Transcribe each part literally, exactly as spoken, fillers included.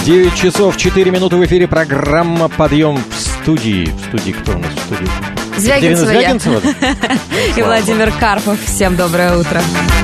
девять часов четыре минуты в эфире программа «Подъем» в студии. В студии кто у нас в студии? Звягинцева я. Звягинцева? И Владимир Карпов. Всем доброе утро.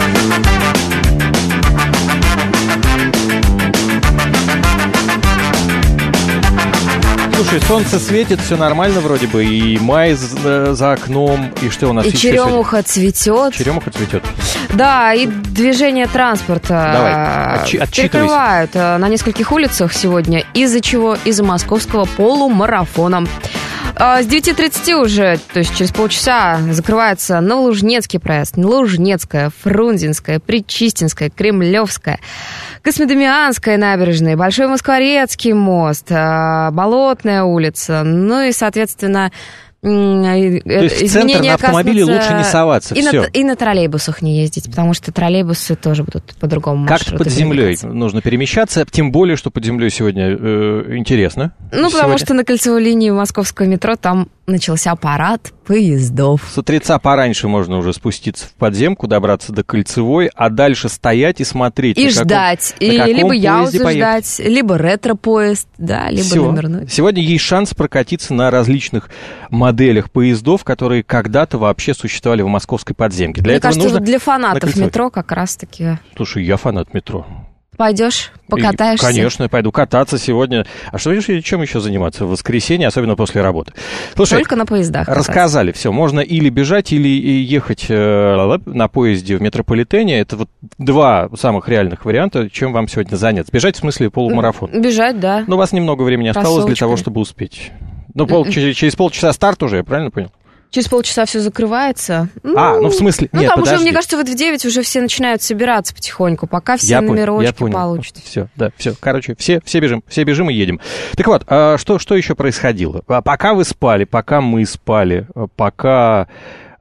Слушай, солнце светит, все нормально вроде бы, и май за, за окном, и что у нас и еще черемуха сегодня? цветет. Черемуха цветет. Да, и движение транспорта Давай, отчи- перекрывают на нескольких улицах сегодня, из-за чего? Из-за московского полумарафона. С девяти тридцати уже, то есть через полчаса, закрывается Новолужнецкий проезд, Лужнецкая, Фрунзенская, Причистинская, Кремлевская, Космодемьянская набережная, Большой Москворецкий мост, Болотная улица, ну и, соответственно... То есть в центр на автомобиле лучше не соваться, и все. На, и на троллейбусах не ездить, потому что троллейбусы тоже будут по-другому маршруту. Как-то под землей нужно перемещаться, тем более, что под землей сегодня э, интересно. Ну, сегодня. Потому что на кольцевой линии московского метро там начался парад поездов. С утреца пораньше можно уже спуститься в подземку, добраться до Кольцевой, а дальше стоять и смотреть. И ждать. Каком, и либо яузу ждать, либо ретро-поезд, да, либо Все. номерной. Сегодня есть шанс прокатиться на различных моделях поездов, которые когда-то вообще существовали в московской подземке. Для Мне этого кажется, нужно вот для фанатов метро как раз-таки... Слушай, я фанат метро. Пойдешь, покатаешься? И, конечно, я пойду кататься сегодня. А что, чем еще заниматься в воскресенье, особенно после работы? Слушай, только на поездах кататься. Рассказали, все. Можно или бежать, или ехать э, на поезде в метрополитене. Это вот два самых реальных варианта, чем вам сегодня заняться. Бежать в смысле полумарафон. Бежать, да. Но у вас немного времени осталось для того, чтобы успеть. Ну, пол, через, через полчаса старт уже, я правильно понял? Через полчаса все закрывается. Ну, а, ну в смысле... Ну, нет, там подожди. уже, мне кажется, вот в девять уже все начинают собираться потихоньку, пока все я номерочки понял, получат. Все, да, все. Короче, все, все бежим, все бежим и едем. Так вот, а что, что еще происходило? Пока вы спали, пока мы спали, пока...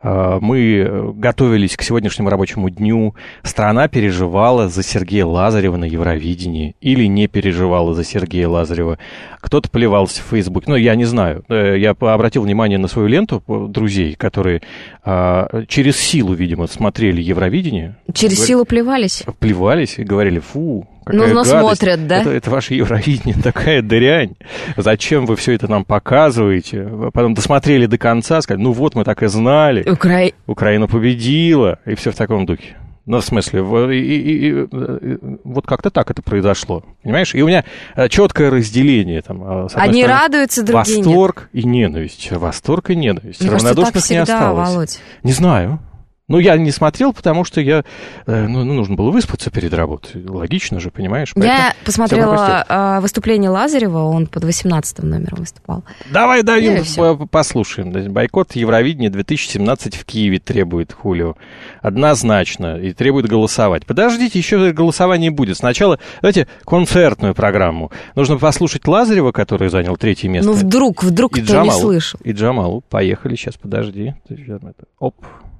мы готовились к сегодняшнему рабочему дню, страна переживала за Сергея Лазарева на Евровидении или не переживала за Сергея Лазарева. Кто-то плевался в Фейсбуке. Ну, я не знаю. Я обратил внимание на свою ленту друзей, которые а, через силу, видимо, смотрели Евровидение. Через Говор... силу плевались? Плевались и говорили, фу, какая ну, но гадость. смотрят, да? Это, это ваше Евровидение, такая дрянь. Зачем вы все это нам показываете? Потом досмотрели до конца, сказали, ну вот, мы так и знали. Укра... Украина победила, и все в таком духе. Ну, в смысле, и, и, и, вот как-то так это произошло, понимаешь? И у меня четкое разделение. Там, Одни стороны, радуются, другие восторг нет. и ненависть. Восторг и ненависть. Мне равнодушных кажется, так всегда, не осталось. Володь. Не знаю. Ну, я не смотрел, потому что я, ну, нужно было выспаться перед работой. Логично же, понимаешь? Я посмотрела выступление Лазарева, он под восемнадцатым номером выступал. Давай даем, послушаем. Бойкот Евровидения две тысячи семнадцать в Киеве требует Хулио. Однозначно. И требует голосовать. Подождите, еще голосование будет. Сначала, давайте, концертную программу. Нужно послушать Лазарева, который занял третье место. Ну, вдруг, вдруг кто Джамалу, не слышал. И Джамалу. Поехали, сейчас, подожди. Оп.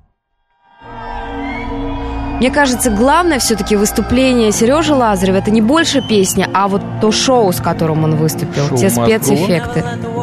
Мне кажется, главное все-таки выступление Сережи Лазарева — это не больше песня, а вот то шоу, с которым он выступил, шоу те спецэффекты.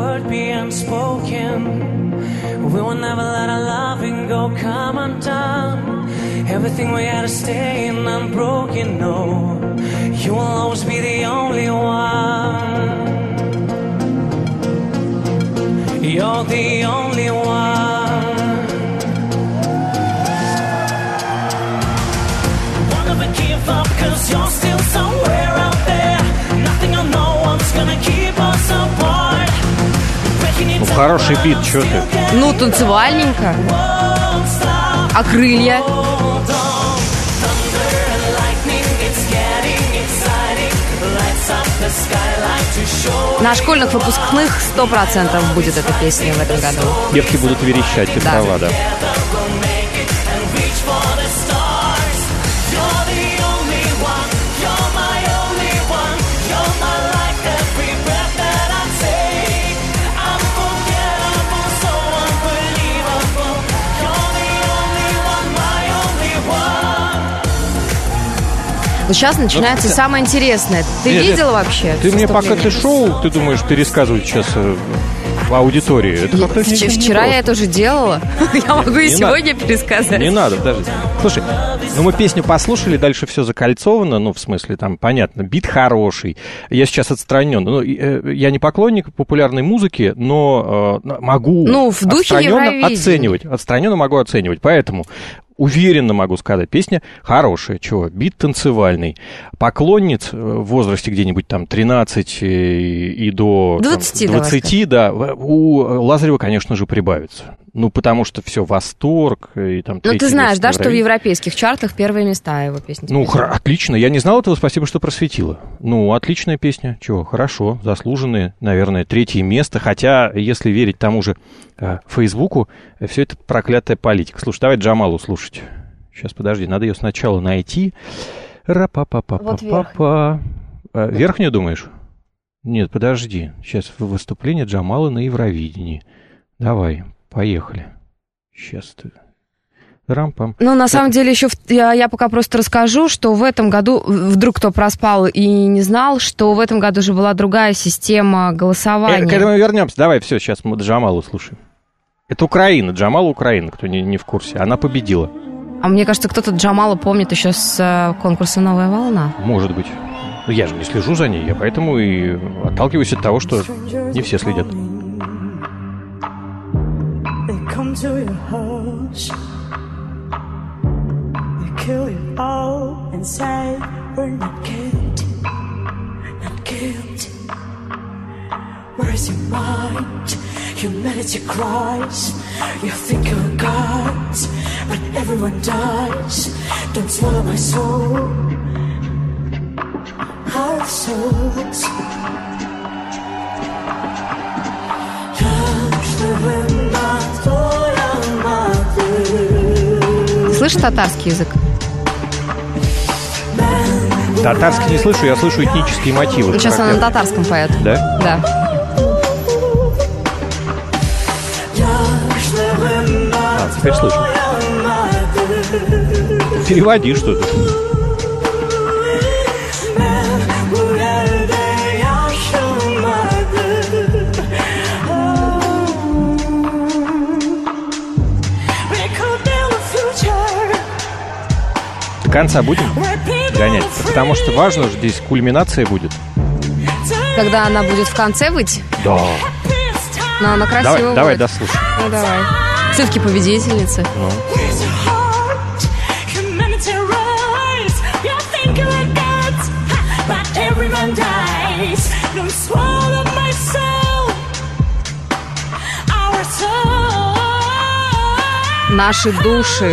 You're still somewhere out there. Nothing or no one's gonna keep us apart. Ну, хороший бит, что ты? Ну, танцевальненько. А крылья? На школьных выпускных сто процентов будет эта песня в этом году. Девки будут верещать, ты да. права, да. Вот сейчас начинается ну, самое интересное. Ты нет, видела нет, вообще? Ты мне пока ты шоу, ты думаешь, пересказывать сейчас в аудитории. Это Я- как-то не- вч- не Вчера просто. я это уже делала. Я могу и Не сегодня пересказать. Не надо, подожди. Слушай, ну мы песню послушали, дальше все закольцовано, ну, в смысле, там, понятно, бит хороший. Я сейчас отстранен. Ну, э, я не поклонник популярной музыки, но э, могу Ну, в духе отстраненно Евровидения. оценивать. Отстраненно могу оценивать. Поэтому уверенно могу сказать, песня хорошая. Чего? Бит танцевальный. Поклонниц э, в возрасте где-нибудь там тринадцать и, и до там, двадцати, давай двадцати, да, у Лазарева, конечно же, прибавится. Ну, потому что все, восторг и там... Ну, третье ты знаешь, место да, на что в Евровидении. европейских чартах первые места его песни. Ну, хра- отлично. Я не знал этого, спасибо, что просветила. Ну, отличная песня. Чего, хорошо, заслуженные, наверное, третье место. Хотя, если верить тому же э, Фейсбуку, э, все это проклятая политика. Слушай, давай Джамалу слушать. Сейчас, подожди, надо ее сначала найти. Ра-па-па-па-па-па-па. Э, Верхнюю, думаешь? Нет, подожди. Сейчас выступление Джамала на Евровидении. Давай, поехали. Сейчас ты... Рам-пам. Ну, на самом деле, еще в- я, я пока просто расскажу, что в этом году, вдруг кто проспал и не знал, что в этом году же была другая система Э, голосования. К этому вернемся. Давай, все, сейчас мы Джамалу слушаем. Это Украина, Джамала Украина, кто не, не в курсе. Она победила. А мне кажется, кто-то Джамала помнит еще с э, конкурса «Новая волна». Может быть. Но я же не слежу за ней, я поэтому и отталкиваюсь от того, что не все следят. They come to your house. They kill you all and say we're not guilty, not guilty. Where's your mind? Humanity cries. You think you're gods, but everyone dies. Don't swallow my soul. Our souls. Ты слышишь татарский язык? Татарский не слышу, я слышу этнические мотивы. Ну, сейчас она на характерные. татарском поет. Да? Да. А, теперь слышу. Переводи что-то. До конца будем гонять? Потому что важно же, здесь кульминация будет. Когда она будет в конце выйти, Да. но она красиво Давай, будет. давай дослушай. Ну, давай. Все-таки победительница. Ну. Наши души.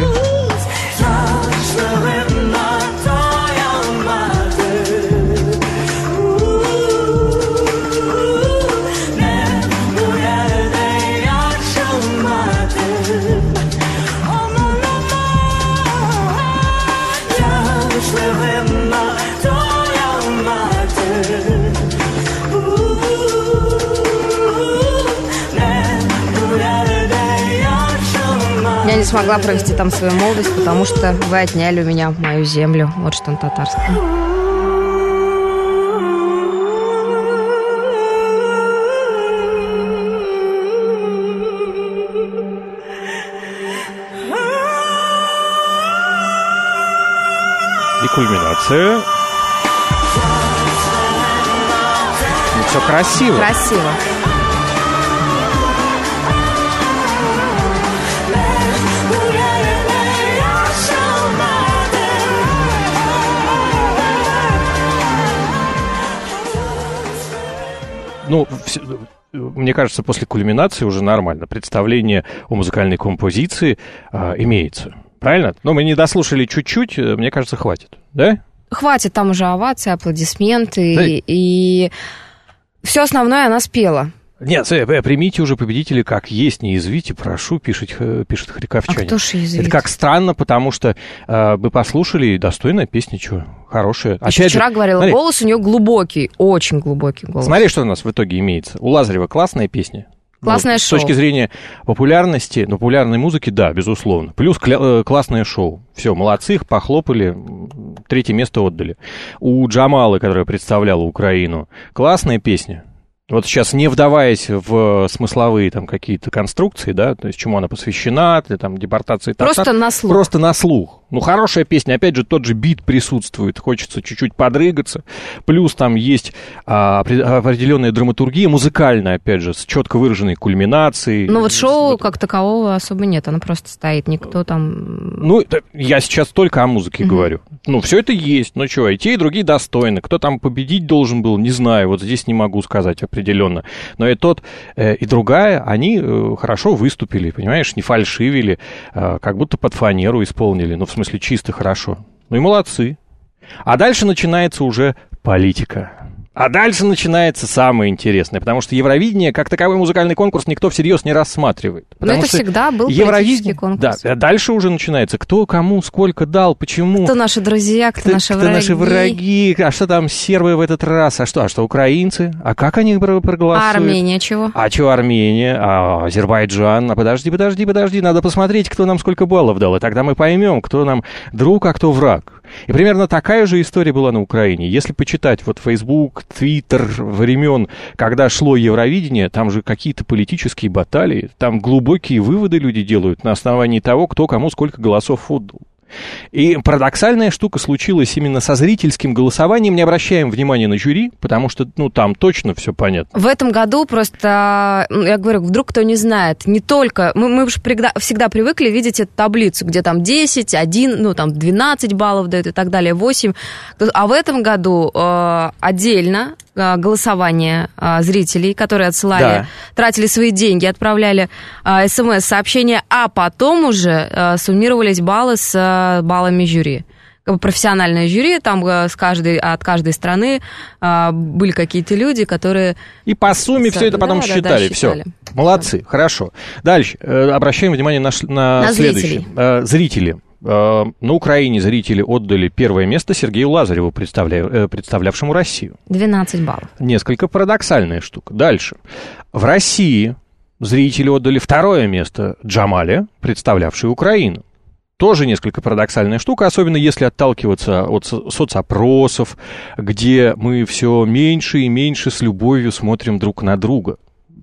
Я не смогла провести там свою молодость, потому что вы отняли у меня мою землю. Вот что на татарском. И кульминация. Ну, все красиво. Красиво. Ну, все- мне кажется, после кульминации уже нормально. Представление о музыкальной композиции а, имеется. Правильно? Но мы не дослушали чуть-чуть, э, мне кажется, хватит. Да? Хватит там уже овации, аплодисменты. Да. И, и все основное она спела. Нет, э, э, примите уже победителей как есть, не извите, прошу, пишет, э, пишет А харьковчанин. кто ж язвит? Это как странно, потому что э, мы послушали, и достойная песня, что, хорошая. Еще Опять вчера же, говорила, смотри, голос у нее глубокий, очень глубокий голос. Смотри, что у нас в итоге имеется. У Лазарева классная песня. Классное Ну, шоу. С точки зрения популярности, ну, популярной музыки, да, безусловно. Плюс кля- э, классное шоу. Все, молодцы, их похлопали, м, третье место отдали. У Джамалы, которая представляла Украину, классная песня. Вот сейчас, не вдаваясь в смысловые там какие-то конструкции, да, то есть чему она посвящена, там, депортации татар. Просто на слух. Просто на слух. Ну, хорошая песня, опять же, тот же бит присутствует, хочется чуть-чуть подрыгаться. Плюс там есть а, определенная драматургия, музыкальная, опять же, с четко выраженной кульминацией. Ну, вот шоу как такового особо нет, оно просто стоит, никто там... Ну, это, я сейчас только о музыке mm-hmm. говорю. Ну, все это есть, ну что, и те, и другие достойны. Кто там победить должен был, не знаю, вот здесь не могу сказать определенно. Но и тот, э, и другая, они э, хорошо выступили, понимаешь, не фальшивили, э, как будто под фанеру исполнили, ну, в смысле, чисто хорошо. Ну и молодцы. А дальше начинается уже политика. А дальше начинается самое интересное, потому что Евровидение, как таковой музыкальный конкурс, никто всерьез не рассматривает. Но это всегда был политический конкурс. Да, дальше уже начинается, кто кому сколько дал, почему. Кто наши друзья, кто, кто наши кто враги. наши враги, а что там сербы в этот раз, а что, а что украинцы, а как они проголосуют? А Армения чего? А чего Армения, а Азербайджан, а подожди, подожди, подожди, надо посмотреть, кто нам сколько баллов дал, и тогда мы поймем, кто нам друг, а кто враг. И примерно такая же история была на Украине. Если почитать вот Facebook, Twitter времен, когда шло Евровидение, там же какие-то политические баталии, там глубокие выводы люди делают на основании того, кто кому сколько голосов отдал. И парадоксальная штука случилась именно со зрительским голосованием. Не обращаем внимания на жюри, потому что, ну, там точно все понятно. В этом году просто, я говорю, вдруг кто не знает, не только... Мы, мы уже всегда привыкли видеть эту таблицу, где там десять, один, ну, там двенадцать баллов дают и так далее, восемь. А в этом году э, отдельно голосование а, зрителей, которые отсылали, да. тратили свои деньги, отправляли а, смс-сообщения, а потом уже а, суммировались баллы с а, баллами жюри. Как бы профессиональное жюри, там а, с каждой, от каждой страны а, были какие-то люди, которые... И по сумме все это потом да, считали. Да, да, считали. Все. Молодцы, да. Хорошо. Дальше. Обращаем внимание на, на, на следующее. Зрителей. Зрители. На Украине зрители отдали первое место Сергею Лазареву, представля... представлявшему Россию. двенадцать баллов. Несколько парадоксальная штука. Дальше. В России зрители отдали второе место Джамале, представлявшей Украину. Тоже несколько парадоксальная штука, особенно если отталкиваться от соцопросов, где мы все меньше и меньше с любовью смотрим друг на друга.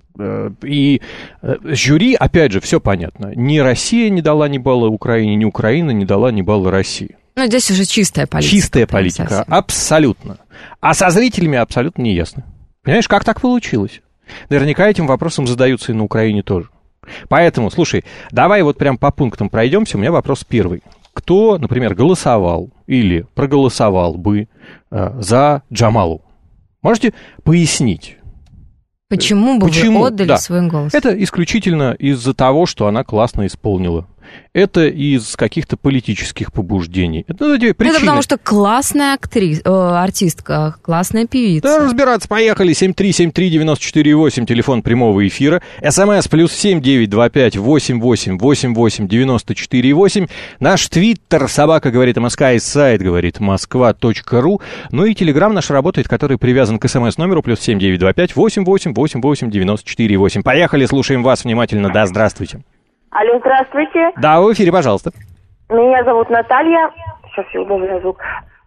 И жюри, опять же, все понятно. Ни Россия не дала ни балла Украине, ни Украина не дала ни балла России. Ну, здесь уже чистая политика. Чистая политика, совсем. Абсолютно. А со зрителями абсолютно не ясно. Понимаешь, как так получилось? Наверняка этим вопросом задаются и на Украине тоже. Поэтому, слушай, давай вот прям по пунктам пройдемся. У меня вопрос первый. Кто, например, голосовал или проголосовал бы э, за Джамалу? Можете пояснить? Почему бы Почему? вы отдали да. свой голос? Это исключительно из-за того, что она классно исполнила. Это из каких-то политических побуждений. Это, ну, это потому что классная актриса, э, артистка, классная певица. Да, разбираться, поехали. семь три семь три девять четыре восемь, телефон прямого эфира. СМС плюс семь девять два пять восемь восемь восемь восемь девяносто четыре восемь. Наш твиттер, собака говорит МСК, и сайт говорит москва точка ру. Ну и телеграм наш работает, который привязан к СМС-номеру плюс семь девять два пять восемь восемь восемь восемь девяносто четыре восемь. Поехали, слушаем вас внимательно. Да, здравствуйте. Алло, здравствуйте. Да, в эфире, пожалуйста. Меня зовут Наталья. Сейчас я удобрю звук.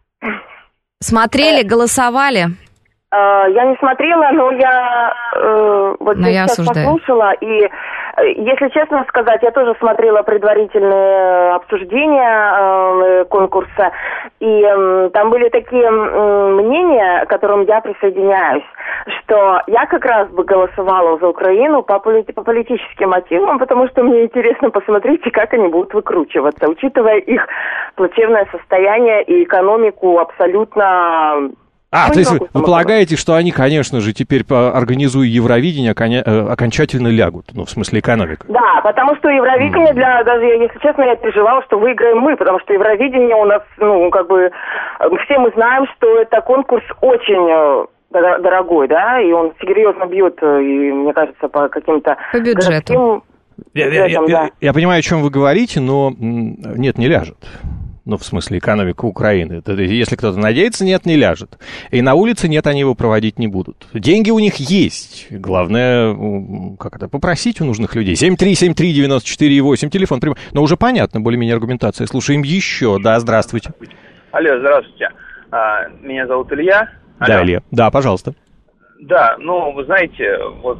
Смотрели, голосовали? Э, я не смотрела, но я э, вот но я сейчас осуждаю. Послушала. И, если честно сказать, я тоже смотрела предварительные обсуждения э, конкурса. И э, там были такие э, мнения, к которым я присоединяюсь, что я как раз бы голосовала за Украину по, полит- по политическим мотивам, потому что мне интересно посмотреть, как они будут выкручиваться, учитывая их плачевное состояние и экономику абсолютно... А, ну, то есть вы, вы полагаете, что они, конечно же, теперь, организуя Евровидение, оконя... окончательно лягут, ну, в смысле экономика? Да, потому что Евровидение, mm. для, даже, если честно, я переживала, что выиграем мы, потому что Евровидение у нас, ну, как бы, все мы знаем, что это конкурс очень... дорогой, да, и он серьезно бьет, и, мне кажется, по каким-то... По бюджету. Городским... Я, я, я, да. я, я понимаю, о чем вы говорите, но нет, не ляжет. Ну, в смысле, экономика Украины. Это, если кто-то надеется, нет, не ляжет. И на улице нет, они его проводить не будут. Деньги у них есть. Главное, как это, попросить у нужных людей. семь три семь три девять четыре восемь, телефон прямо. Но уже понятно, более-менее аргументация. Слушаем еще. Да, здравствуйте. Алло, здравствуйте. Меня зовут Илья. Алло. Да, Илья. Да, пожалуйста. Да, ну, вы знаете, вот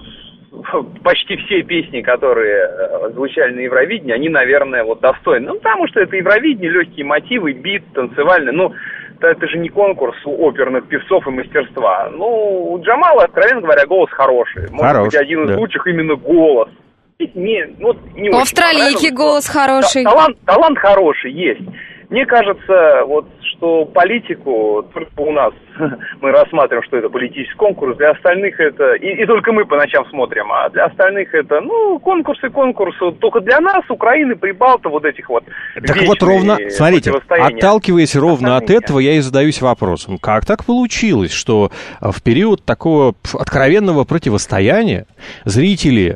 почти все песни, которые звучали на Евровидении, они, наверное, вот достойны. Ну, потому что это Евровидение, легкие мотивы, бит, танцевальный. Ну, это же не конкурс у оперных певцов и мастерства. Ну, у Джамала, откровенно говоря, голос хороший. Может Хорош, быть, один из да. лучших именно голос. Не, ну, не у австралийки голос хороший. Талант, талант хороший есть. Мне кажется, вот, что политику только у нас мы рассматриваем, что это политический конкурс, для остальных это, и, и только мы по ночам смотрим, а для остальных это, ну, конкурсы, конкурсы, только для нас, Украины, Прибалтов, вот этих вот. Так вот ровно, смотрите, отталкиваясь ровно от этого, я и задаюсь вопросом, как так получилось, что в период такого откровенного противостояния зрители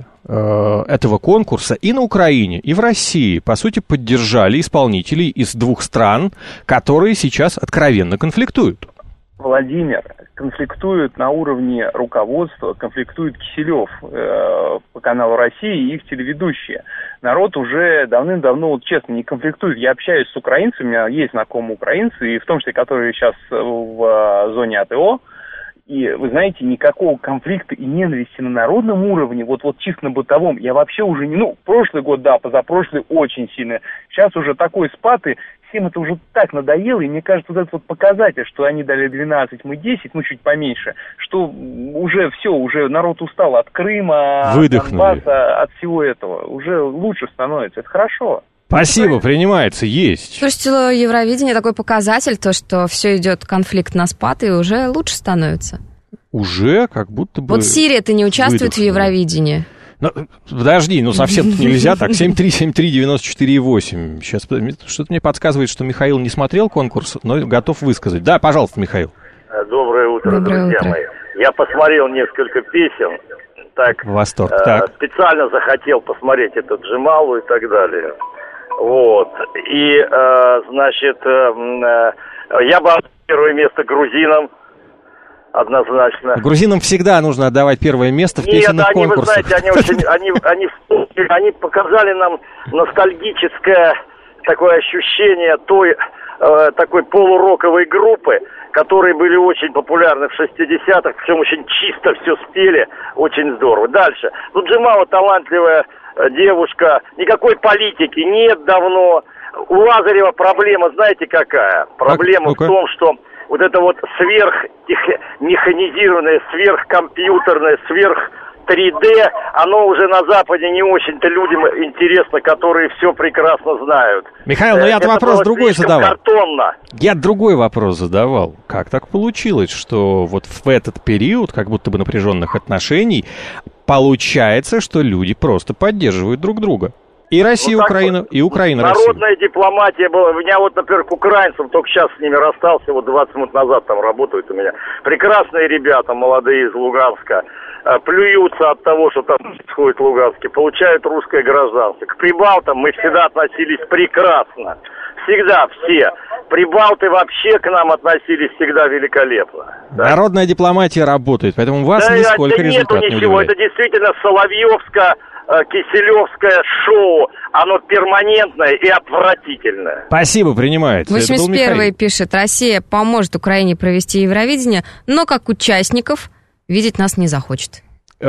этого конкурса и на Украине, и в России, по сути, поддержали исполнителей из двух стран, которые сейчас откровенно конфликтуют? Владимир, конфликтуют на уровне руководства, конфликтует Киселев э, по каналу России и их телеведущие. Народ уже давным-давно, вот честно, не конфликтует. Я общаюсь с украинцами, у меня есть знакомые украинцы, и в том числе, которые сейчас в э, зоне АТО. И, вы знаете, никакого конфликта и ненависти на народном уровне, вот, вот чисто на бытовом, я вообще уже не... Ну, прошлый год, да, позапрошлый очень сильно. Сейчас уже такой спад, и всем это уже так надоело, и мне кажется, вот этот вот показатель, что они дали двенадцать, мы десять, ну, чуть поменьше, что уже все, уже народ устал от Крыма, от Донбасса, от всего этого. Уже лучше становится, это хорошо. Спасибо, принимается, есть. Слушайте, Евровидение такой показатель, то, что все идет конфликт на спад, и уже лучше становится. Уже как будто бы... Вот Сирия-то не участвует выдохнули. В Евровидении. Ну, подожди, ну совсем нельзя так. семь три семь три девяносто четыре восемь. Сейчас что-то мне подсказывает, что Михаил не смотрел конкурс, но готов высказать. Да, пожалуйста, Михаил. Доброе утро, Доброе друзья утро. мои. Я посмотрел несколько песен. Так, Восторг. Э, так. Специально захотел посмотреть этот Джамалу и так далее. Вот. И, э, значит, э, э, я бы отдал первое место грузинам. Однозначно. Грузинам всегда нужно отдавать первое место в песенных Нет, они, конкурсах. вы знаете, они очень, они, они, они показали нам ностальгическое такое ощущение той э, такой полуроковой группы, которые были очень популярны в шестидесятых, причем очень чисто все спели, очень здорово. Дальше. Ну, Джамала талантливая девушка, никакой политики нет давно. У Лазарева проблема, знаете, какая? Проблема ну-ка. в том, что вот это вот сверхмеханизированное, сверхкомпьютерное, сверх три дэ, оно уже на Западе не очень-то людям интересно, которые все прекрасно знают. Михаил, ну я-то вопрос другой задавал. Картонно. Я другой вопрос задавал. Как так получилось, что вот в этот период, как будто бы напряженных отношений, получается, что люди просто поддерживают друг друга? И Россия, ну, Украина, вот, и Украина, народная Россия. Дипломатия была. У меня вот, например, к украинцам, только сейчас с ними расстался, вот двадцать минут назад там работают у меня. Прекрасные ребята, молодые из Луганска, плюются от того, что там происходит в Луганске, получают русское гражданство. К прибалтам мы всегда относились прекрасно. Всегда все. Прибалты вообще к нам относились всегда великолепно. Да? Народная дипломатия работает, поэтому вас да, нисколько результат не ничего. удивляет. Это действительно Соловьевская... Киселевское шоу, оно перманентное и отвратительное. Спасибо, принимается. восемьдесят первый пишет: Россия поможет Украине провести Евровидение, но как участников видеть нас не захочет.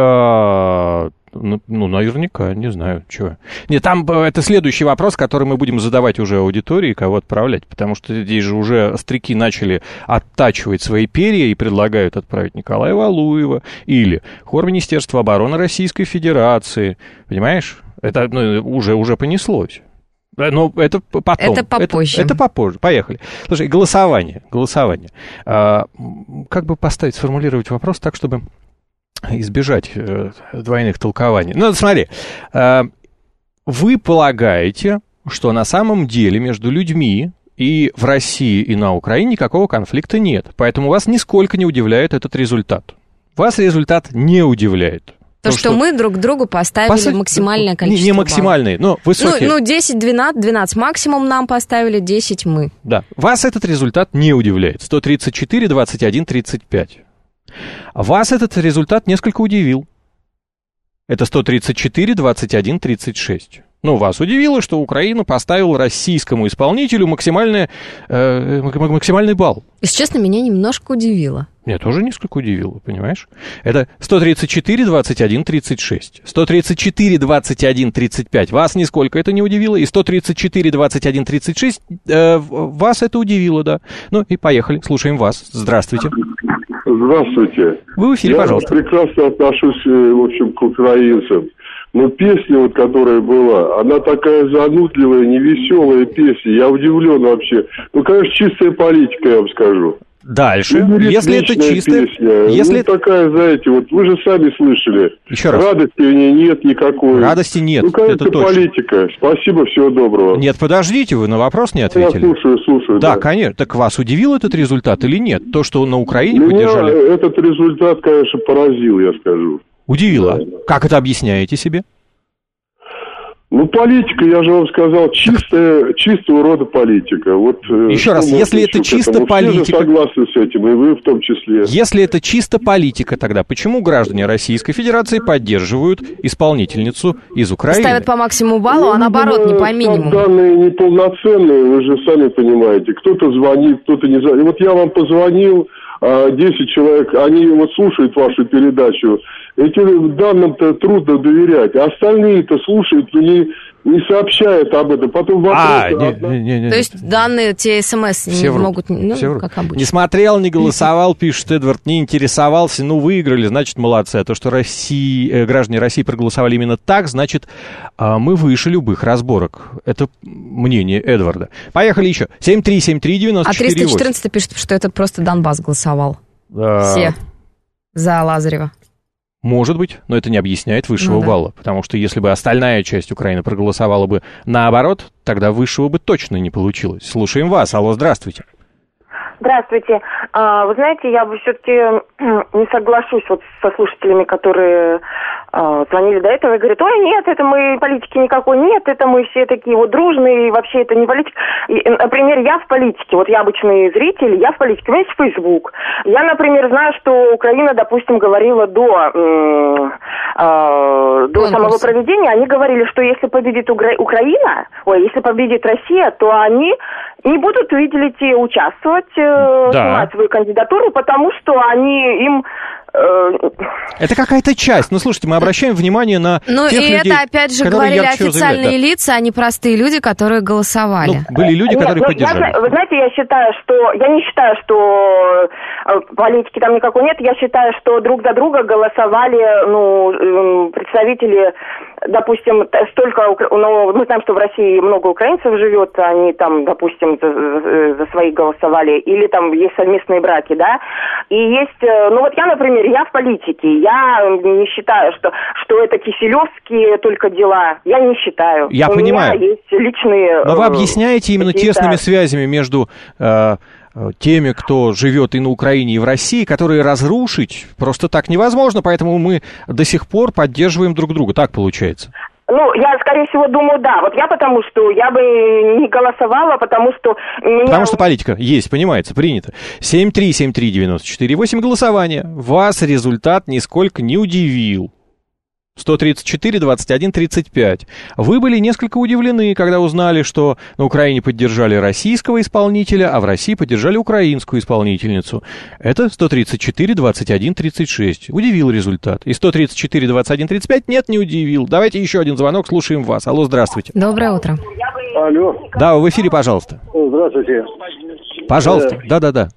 Ну, ну, наверняка, не знаю, чего. Нет, там это следующий вопрос, который мы будем задавать уже аудитории, кого отправлять, потому что здесь же уже остряки начали оттачивать свои перья и предлагают отправить Николая Валуева или хор Министерства обороны Российской Федерации, понимаешь? Это ну, уже, уже понеслось. Но это потом. Это попозже. Это, это попозже. Поехали. Слушай, голосование. Голосование. А, как бы поставить, сформулировать вопрос так, чтобы... избежать э, двойных толкований. Ну, смотри, э, вы полагаете, что на самом деле между людьми и в России, и на Украине никакого конфликта нет. Поэтому вас нисколько не удивляет этот результат. Вас результат не удивляет. То, что, что мы друг другу поставили Посад... максимальное количество Не, не максимальные, но высокие. Ну, ну десять, двенадцать, двенадцать максимум нам поставили, десять мы. Да, вас этот результат не удивляет. сто тридцать четыре, двадцать один, тридцать пять. Вас этот результат несколько удивил. Это сто тридцать четыре, двадцать один, тридцать шесть. Ну, вас удивило, что Украина поставила российскому исполнителю максимальный, э, максимальный балл. Если честно, меня немножко удивило. Меня тоже несколько удивило, понимаешь? Это сто тридцать четыре, двадцать один, тридцать шесть. сто тридцать четыре, двадцать один, тридцать пять. Вас нисколько это не удивило. И сто тридцать четыре, двадцать один, тридцать шесть. Э, вас это удивило, да. Ну и поехали, слушаем вас. Здравствуйте. Здравствуйте. Вы в эфире, Я пожалуйста. Я прекрасно отношусь, в общем, к украинцам. Но песня, вот, которая была, она такая занудливая, невеселая песня. Я удивлен вообще. Ну, конечно, чистая политика, я вам скажу. Дальше. Ну, если это чистая... песня. Если... Ну, такая, знаете, вот вы же сами слышали. Еще раз. Радости в ней нет никакой. Радости нет, ну, конечно, это точно. политика. Спасибо, всего доброго. Нет, подождите, вы на вопрос не ответили. Я слушаю, слушаю. Да, да, конечно. Так вас удивил этот результат или нет? То, что на Украине Меня поддержали... этот результат, конечно, поразил, я скажу. Удивило. Как это объясняете себе? Ну, политика, я же вам сказал, чистая, чистого рода политика. Вот, еще раз, если это чисто политика... Все же согласны с этим, и вы в том числе. Если это чисто политика, тогда почему граждане Российской Федерации поддерживают исполнительницу из Украины? Ставят по максимуму баллу, ну, а наоборот, не по минимуму. Данные неполноценные, вы же сами понимаете. Кто-то звонит, кто-то не звонит. Вот я вам позвонил, десять человек, они вот слушают вашу передачу. Этим данным-то трудно доверять. А остальные-то слушают, но не, не сообщают об этом. Потом вопросы... А, не, не, не, не. То есть данные, те смс не врут. могут... Ну, Все как обычно. Не смотрел, не голосовал, пишет Эдвард, не интересовался. Ну, выиграли, значит, молодцы. А то, что России, э, граждане России проголосовали именно так, значит, э, мы выше любых разборок. Это мнение Эдварда. Поехали еще. семь три семь три девяносто четыре восемь. А триста четырнадцать пишет, что это просто Донбасс голосовал. А... Все за Лазарева. Может быть, но это не объясняет высшего ну, да. балла, потому что если бы остальная часть Украины проголосовала бы наоборот, тогда высшего бы точно не получилось. Слушаем вас. Алло, здравствуйте. Здравствуйте. А, вы знаете, я бы все-таки не соглашусь вот со слушателями, которые а, звонили до этого и говорят, ой, нет, это мы политики никакой, нет, это мы все такие вот дружные, и вообще это не политика. И, например, я в политике, вот я обычный зритель, я в политике, у меня есть Facebook. Я, например, знаю, что Украина, допустим, говорила до, м- э, до самого проведения, они говорили, что если победит Угра- Украина, ой, если победит Россия, то они не будут, видели те, участвовать, э, да. снимать свою кандидатуру, потому что они им... Э... Это какая-то часть. Ну, слушайте, мы обращаем внимание на ну, тех и людей, это, опять же, говорили официальные да. лица, а не простые люди, которые голосовали. Ну, были люди, Нет, которые ну, поддержали. Я, вы знаете, я считаю, что... Я не считаю, что политики там никакой нет. Я считаю, что друг за друга голосовали, ну, представители... Допустим, столько, ну, мы знаем, что в России много украинцев живет, они там, допустим, за, за своих голосовали, или там есть совместные браки, да, и есть, ну вот я, например, я в политике, я не считаю, что, что это киселевские только дела, я не считаю. Я У понимаю. меня есть личные... Но вы объясняете именно какие-то... тесными связями между... Э, теми, кто живет и на Украине, и в России, которые разрушить просто так невозможно, поэтому мы до сих пор поддерживаем друг друга. Так получается. Ну, я, скорее всего, думаю, да. Вот я потому что, я бы не голосовала, потому что... Меня... Потому что политика есть, понимается, принято. семь три семь три девяносто четыре восемь голосования. Вас результат нисколько не удивил. сто тридцать четыре, двадцать один, тридцать пять. Вы были несколько удивлены, когда узнали, что на Украине поддержали российского исполнителя, а в России поддержали украинскую исполнительницу. Это сто тридцать четыре, двадцать один, тридцать шесть. Удивил результат. И сто тридцать четыре, двадцать один, тридцать пять нет, не удивил. Давайте еще один звонок, слушаем вас. Алло, здравствуйте. Доброе утро. Алло. Да, вы в эфире, пожалуйста. Здравствуйте. Пожалуйста, да-да-да.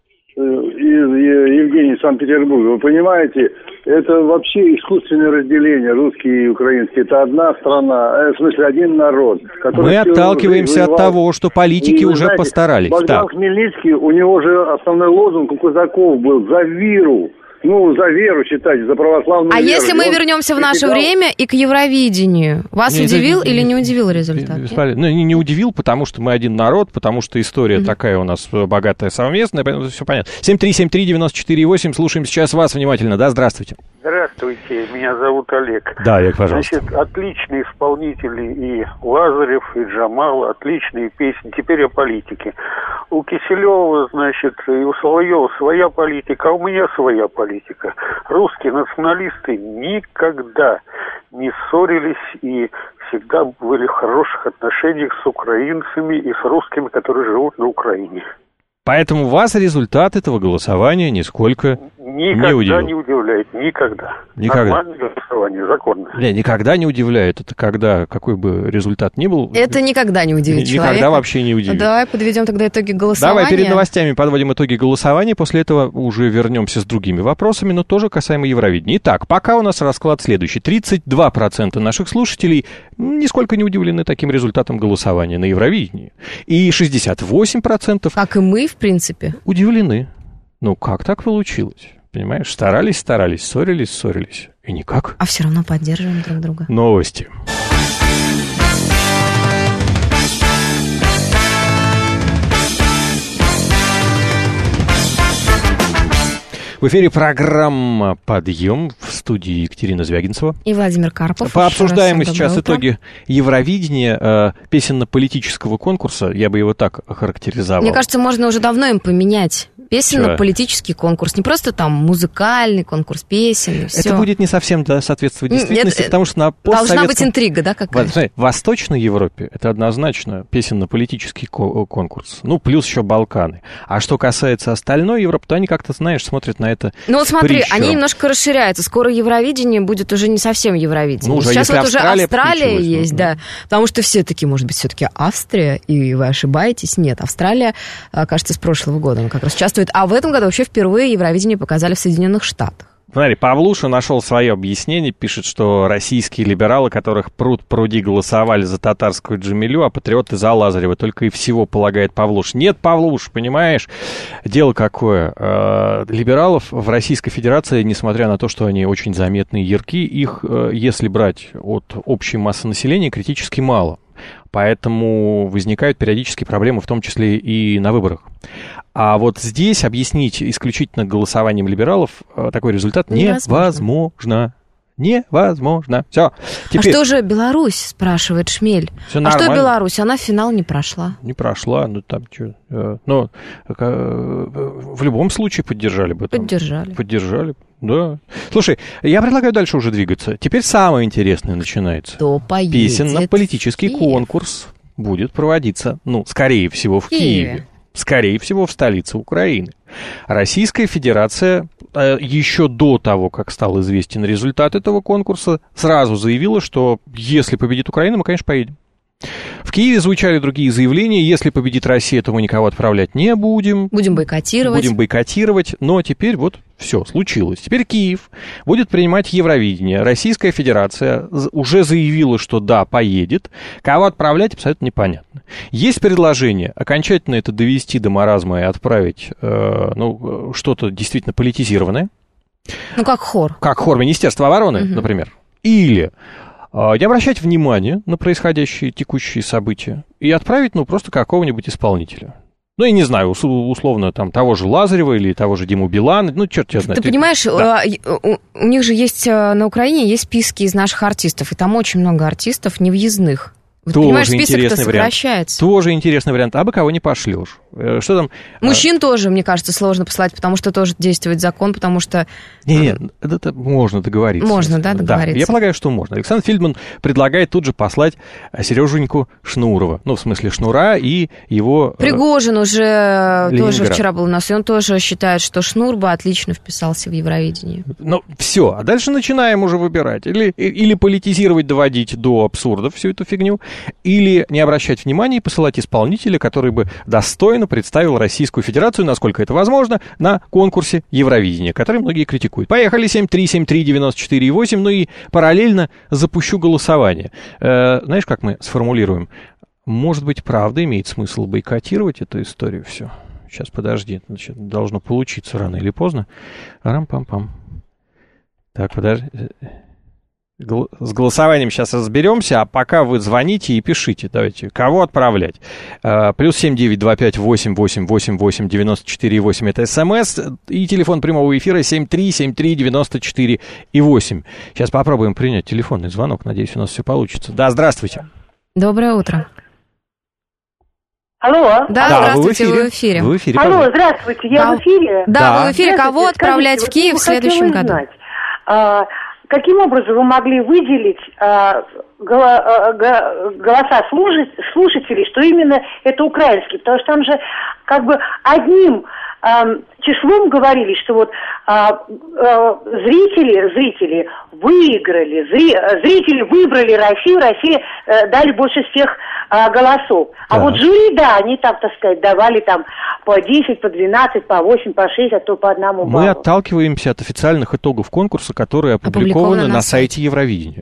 Евгений, Санкт-Петербург. Вы понимаете, это вообще искусственное разделение, русский и украинский. Это одна страна, в смысле один народ. Мы отталкиваемся от того, что политики и, уже знаете, постарались. Богдан так. Хмельницкий, у него же основной лозунг у казаков был «За веру». Ну, за веру читайте, за православную а веру. А если мы вернемся в наше время и к Евровидению, вас не, удивил это, или не удивил результат? Ну, не, не удивил, потому что мы один народ, потому что история mm-hmm. такая у нас богатая, совместная, поэтому все понятно. семь три семь три девяносто четыре восемь, слушаем сейчас вас внимательно, да, здравствуйте. Здравствуйте. Здравствуйте, меня зовут Олег. Да, Олег, пожалуйста. Значит, отличные исполнители и Лазарев, и Джамал, отличные песни. Теперь о политике. У Киселева, значит, и у Соловьева своя политика, а у меня своя политика. Русские националисты никогда не ссорились и всегда были в хороших отношениях с украинцами и с русскими, которые живут на Украине. Поэтому вас результат этого голосования нисколько никогда не удивил. не удивляет, никогда. Никогда. Нормальное голосование, законное. Не, никогда не удивляет. Это когда, какой бы результат ни был... Это никогда не удивит никогда человека. вообще не удивит. Давай подведем тогда итоги голосования. Давай перед новостями подводим итоги голосования. После этого уже вернемся с другими вопросами, но тоже касаемо Евровидения. Итак, пока у нас расклад следующий. тридцать два процента наших слушателей нисколько не удивлены таким результатом голосования на Евровидении. И шестьдесят восемь процентов... Как и мы, в принципе. Удивлены. Ну, как так получилось? Понимаешь, старались, старались, ссорились, ссорились. И никак. А все равно поддерживаем друг друга. Новости. В эфире программа «Подъем», в студии Екатерина Звягинцева. И Владимир Карпов. Пообсуждаем мы сейчас итоги Евровидения, э, песенно-политического конкурса, я бы его так охарактеризовал. Мне кажется, можно уже давно им поменять. Песенно-политический конкурс, не просто там музыкальный конкурс песен. Все. Это будет не совсем да, соответствовать действительности, Нет, потому что на постсоветском... Должна быть интрига, да, какая-то? В Восточной Европе это однозначно песенно-политический конкурс. Ну, плюс еще Балканы. А что касается остальной Европы, то они как-то, знаешь, смотрят на это. Ну вот смотри, прищуром. они немножко расширяются. Скоро Евровидение будет уже не совсем Евровидение. Ну, уже, сейчас вот Австралия уже Австралия есть, ну, да. Потому что все таки, может быть, все-таки Австрия, и вы ошибаетесь. Нет, Австралия, кажется, с прошлого года он как раз участвует. А в этом году вообще впервые Евровидение показали в Соединенных Штатах. Смотри, Павлуша нашел свое объяснение, пишет, что российские либералы, которых пруд пруди голосовали за татарскую Джамилю, а патриоты за Лазарева, только и всего полагает Павлуш. Нет, Павлуш, понимаешь, дело какое. Либералов в Российской Федерации, несмотря на то, что они очень заметные и ярки, их, если брать от общей массы населения, критически мало. Поэтому возникают периодически проблемы, в том числе и на выборах. А вот здесь объяснить исключительно голосованием либералов такой результат невозможно. Невозможно. Все. Теперь... А что же Беларусь, спрашивает Шмель. Все а нормально. Что Беларусь? Она в финал не прошла. Не прошла, ну там что. Но в любом случае поддержали бы. Там. Поддержали. Поддержали, да. Слушай, я предлагаю дальше уже двигаться. Теперь самое интересное начинается. Кто поедет? Песенно-политический конкурс будет проводиться, ну, скорее всего, в Киеве. Киеве. Скорее всего, в столице Украины. Российская Федерация э, еще до того, как стал известен результат этого конкурса, сразу заявила, что если победит Украина, мы, конечно, поедем. В Киеве звучали другие заявления. Если победит Россия, то мы никого отправлять не будем. Будем бойкотировать. Будем бойкотировать. Но теперь вот все, случилось. Теперь Киев будет принимать Евровидение. Российская Федерация уже заявила, что да, поедет. Кого отправлять, абсолютно непонятно. Есть предложение окончательно это довести до маразма и отправить э, ну, что-то действительно политизированное. Ну, как хор. Как хор Министерства обороны, угу. например. Или... не обращать внимания на происходящие текущие события и отправить, ну, просто какого-нибудь исполнителя. Ну, я не знаю, условно, там, того же Лазарева или того же Диму Билана, ну, черт тебя знает. Ты понимаешь, да. у, у них же есть, на Украине есть списки из наших артистов, и там очень много артистов невъездных. Вот, тоже понимаешь, список-то вариант. сокращается. Тоже интересный вариант. А бы кого не пошлешь? Что там? Мужчин а... тоже, мне кажется, сложно послать, потому что тоже действует закон, потому что... Нет, нет, это можно договориться. Можно, да, договориться? Да, я полагаю, что можно. Александр Фельдман предлагает тут же послать Сереженьку Шнурова. Ну, в смысле, Шнура и его... Пригожин уже тоже вчера был у нас, и он тоже считает, что Шнур бы отлично вписался в Евровидение. Ну, все, а дальше начинаем уже выбирать. Или, или политизировать, доводить до абсурда всю эту фигню, или не обращать внимания и посылать исполнителя, который бы достойно представил Российскую Федерацию, насколько это возможно, на конкурсе Евровидения, который многие критикуют. Поехали, семь три семь три девяносто четыре восемь, ну и параллельно запущу голосование. Э, знаешь, как мы сформулируем? Может быть, правда имеет смысл бойкотировать эту историю все? Сейчас, подожди, значит, должно получиться рано или поздно. Рам-пам-пам. Так, подожди. С голосованием сейчас разберемся, а пока вы звоните и пишите. Давайте, кого отправлять? Плюс семь девять два пять восемь восемь восемь восемь девяносто четыре восемь это СМС, и телефон прямого эфира семь три семь три девяносто четыре восемь. Сейчас попробуем принять телефонный звонок, надеюсь, у нас все получится. Да, здравствуйте. Доброе утро. Алло. Да, да, здравствуйте, вы в эфире. Вы в эфире. Вы в эфире, Алло, пожалуйста. здравствуйте, я да. в эфире. Да, да, вы в эфире. Кого отправлять в Киев в следующем году? Знать, а, каким образом вы могли выделить а, голо, а, голоса слушателей, что именно это украинские? Потому что там же как бы одним а, числом говорили, что вот а, а, зрители, зрители выиграли, зри, зрители выбрали Россию, Россия а, дали больше всех а, голосов. А да. вот жюри, да, они там, так сказать, давали там по десять, по двенадцать, по восемь, по шесть, а то по одному баллу. Мы отталкиваемся от официальных итогов конкурса, которые опубликованы, опубликованы на, на сайте Евровидения.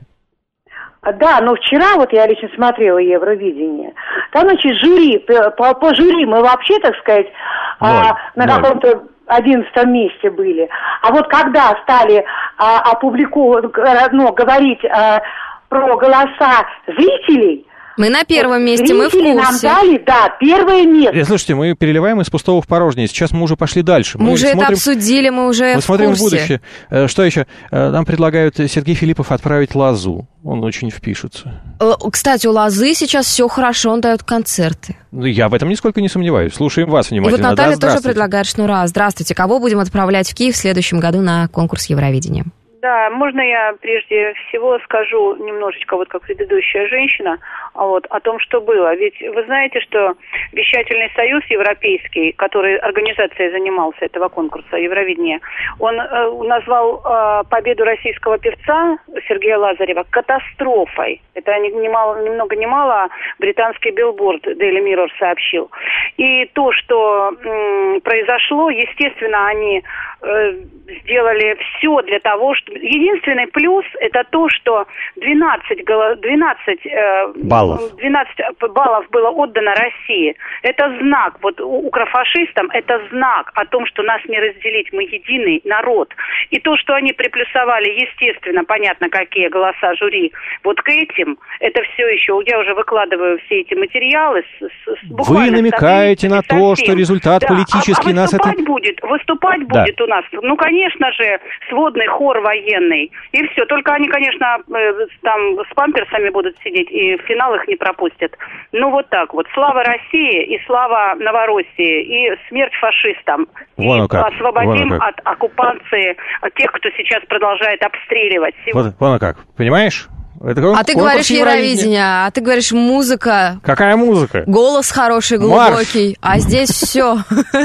Да, но вчера вот я лично смотрела Евровидение. Там, значит, жюри, по, по жюри мы вообще, так сказать, а, на ноль. Каком-то одиннадцатом месте были. А вот когда стали а, опубликовывать, ну, говорить а, про голоса зрителей... Мы на первом вот месте, мы в курсе. Нам дали, да, первое место. Слушайте, мы переливаем из пустого в порожнее. Сейчас мы уже пошли дальше. Мы, мы уже смотрим, это обсудили, мы уже мы в смотрим курсе. в будущее. Что еще? Нам предлагают Сергей Филиппов отправить Лозу. Он очень впишется. Кстати, у Лозы сейчас все хорошо, он дает концерты. Я в этом нисколько не сомневаюсь. Слушаем вас внимательно. И вот Наталья да, тоже предлагает Шнура. Здравствуйте. Кого будем отправлять в Киев в следующем году на конкурс Евровидения? Да, можно я прежде всего скажу немножечко, вот как предыдущая женщина, вот, о том, что было. Ведь вы знаете, что Вещательный союз европейский, который организацией занимался этого конкурса Евровидения, он э, назвал э, победу российского певца Сергея Лазарева катастрофой. Это ни, ни, мало, ни много ни мало британский билборд Daily Mirror сообщил. И то, что м, произошло, естественно, они э, сделали все для того, что... Единственный плюс – это то, что двенадцать, двенадцать, э, баллов. двенадцать баллов было отдано России. Это знак, вот укрофашистам, это знак о том, что нас не разделить, мы единый народ. И то, что они приплюсовали, естественно, понятно, какие голоса жюри, вот к этим, это все еще, я уже выкладываю все эти материалы. С, с, Вы намекаете на то, что результат да. политический а, а нас это... будет, выступать да. будет у нас, ну, конечно же, сводный хор военный, и все. Только они, конечно, там с памперсами будут сидеть, и в финал их не пропустят. Ну, вот так вот. Слава России и слава Новороссии, и смерть фашистам. Вон и как. освободим Вон от оккупации тех, кто сейчас продолжает обстреливать. Вот, вон как. Понимаешь? Это а ты говоришь Евровидение, а ты говоришь музыка. Какая музыка? Голос хороший, глубокий, марш. А здесь все.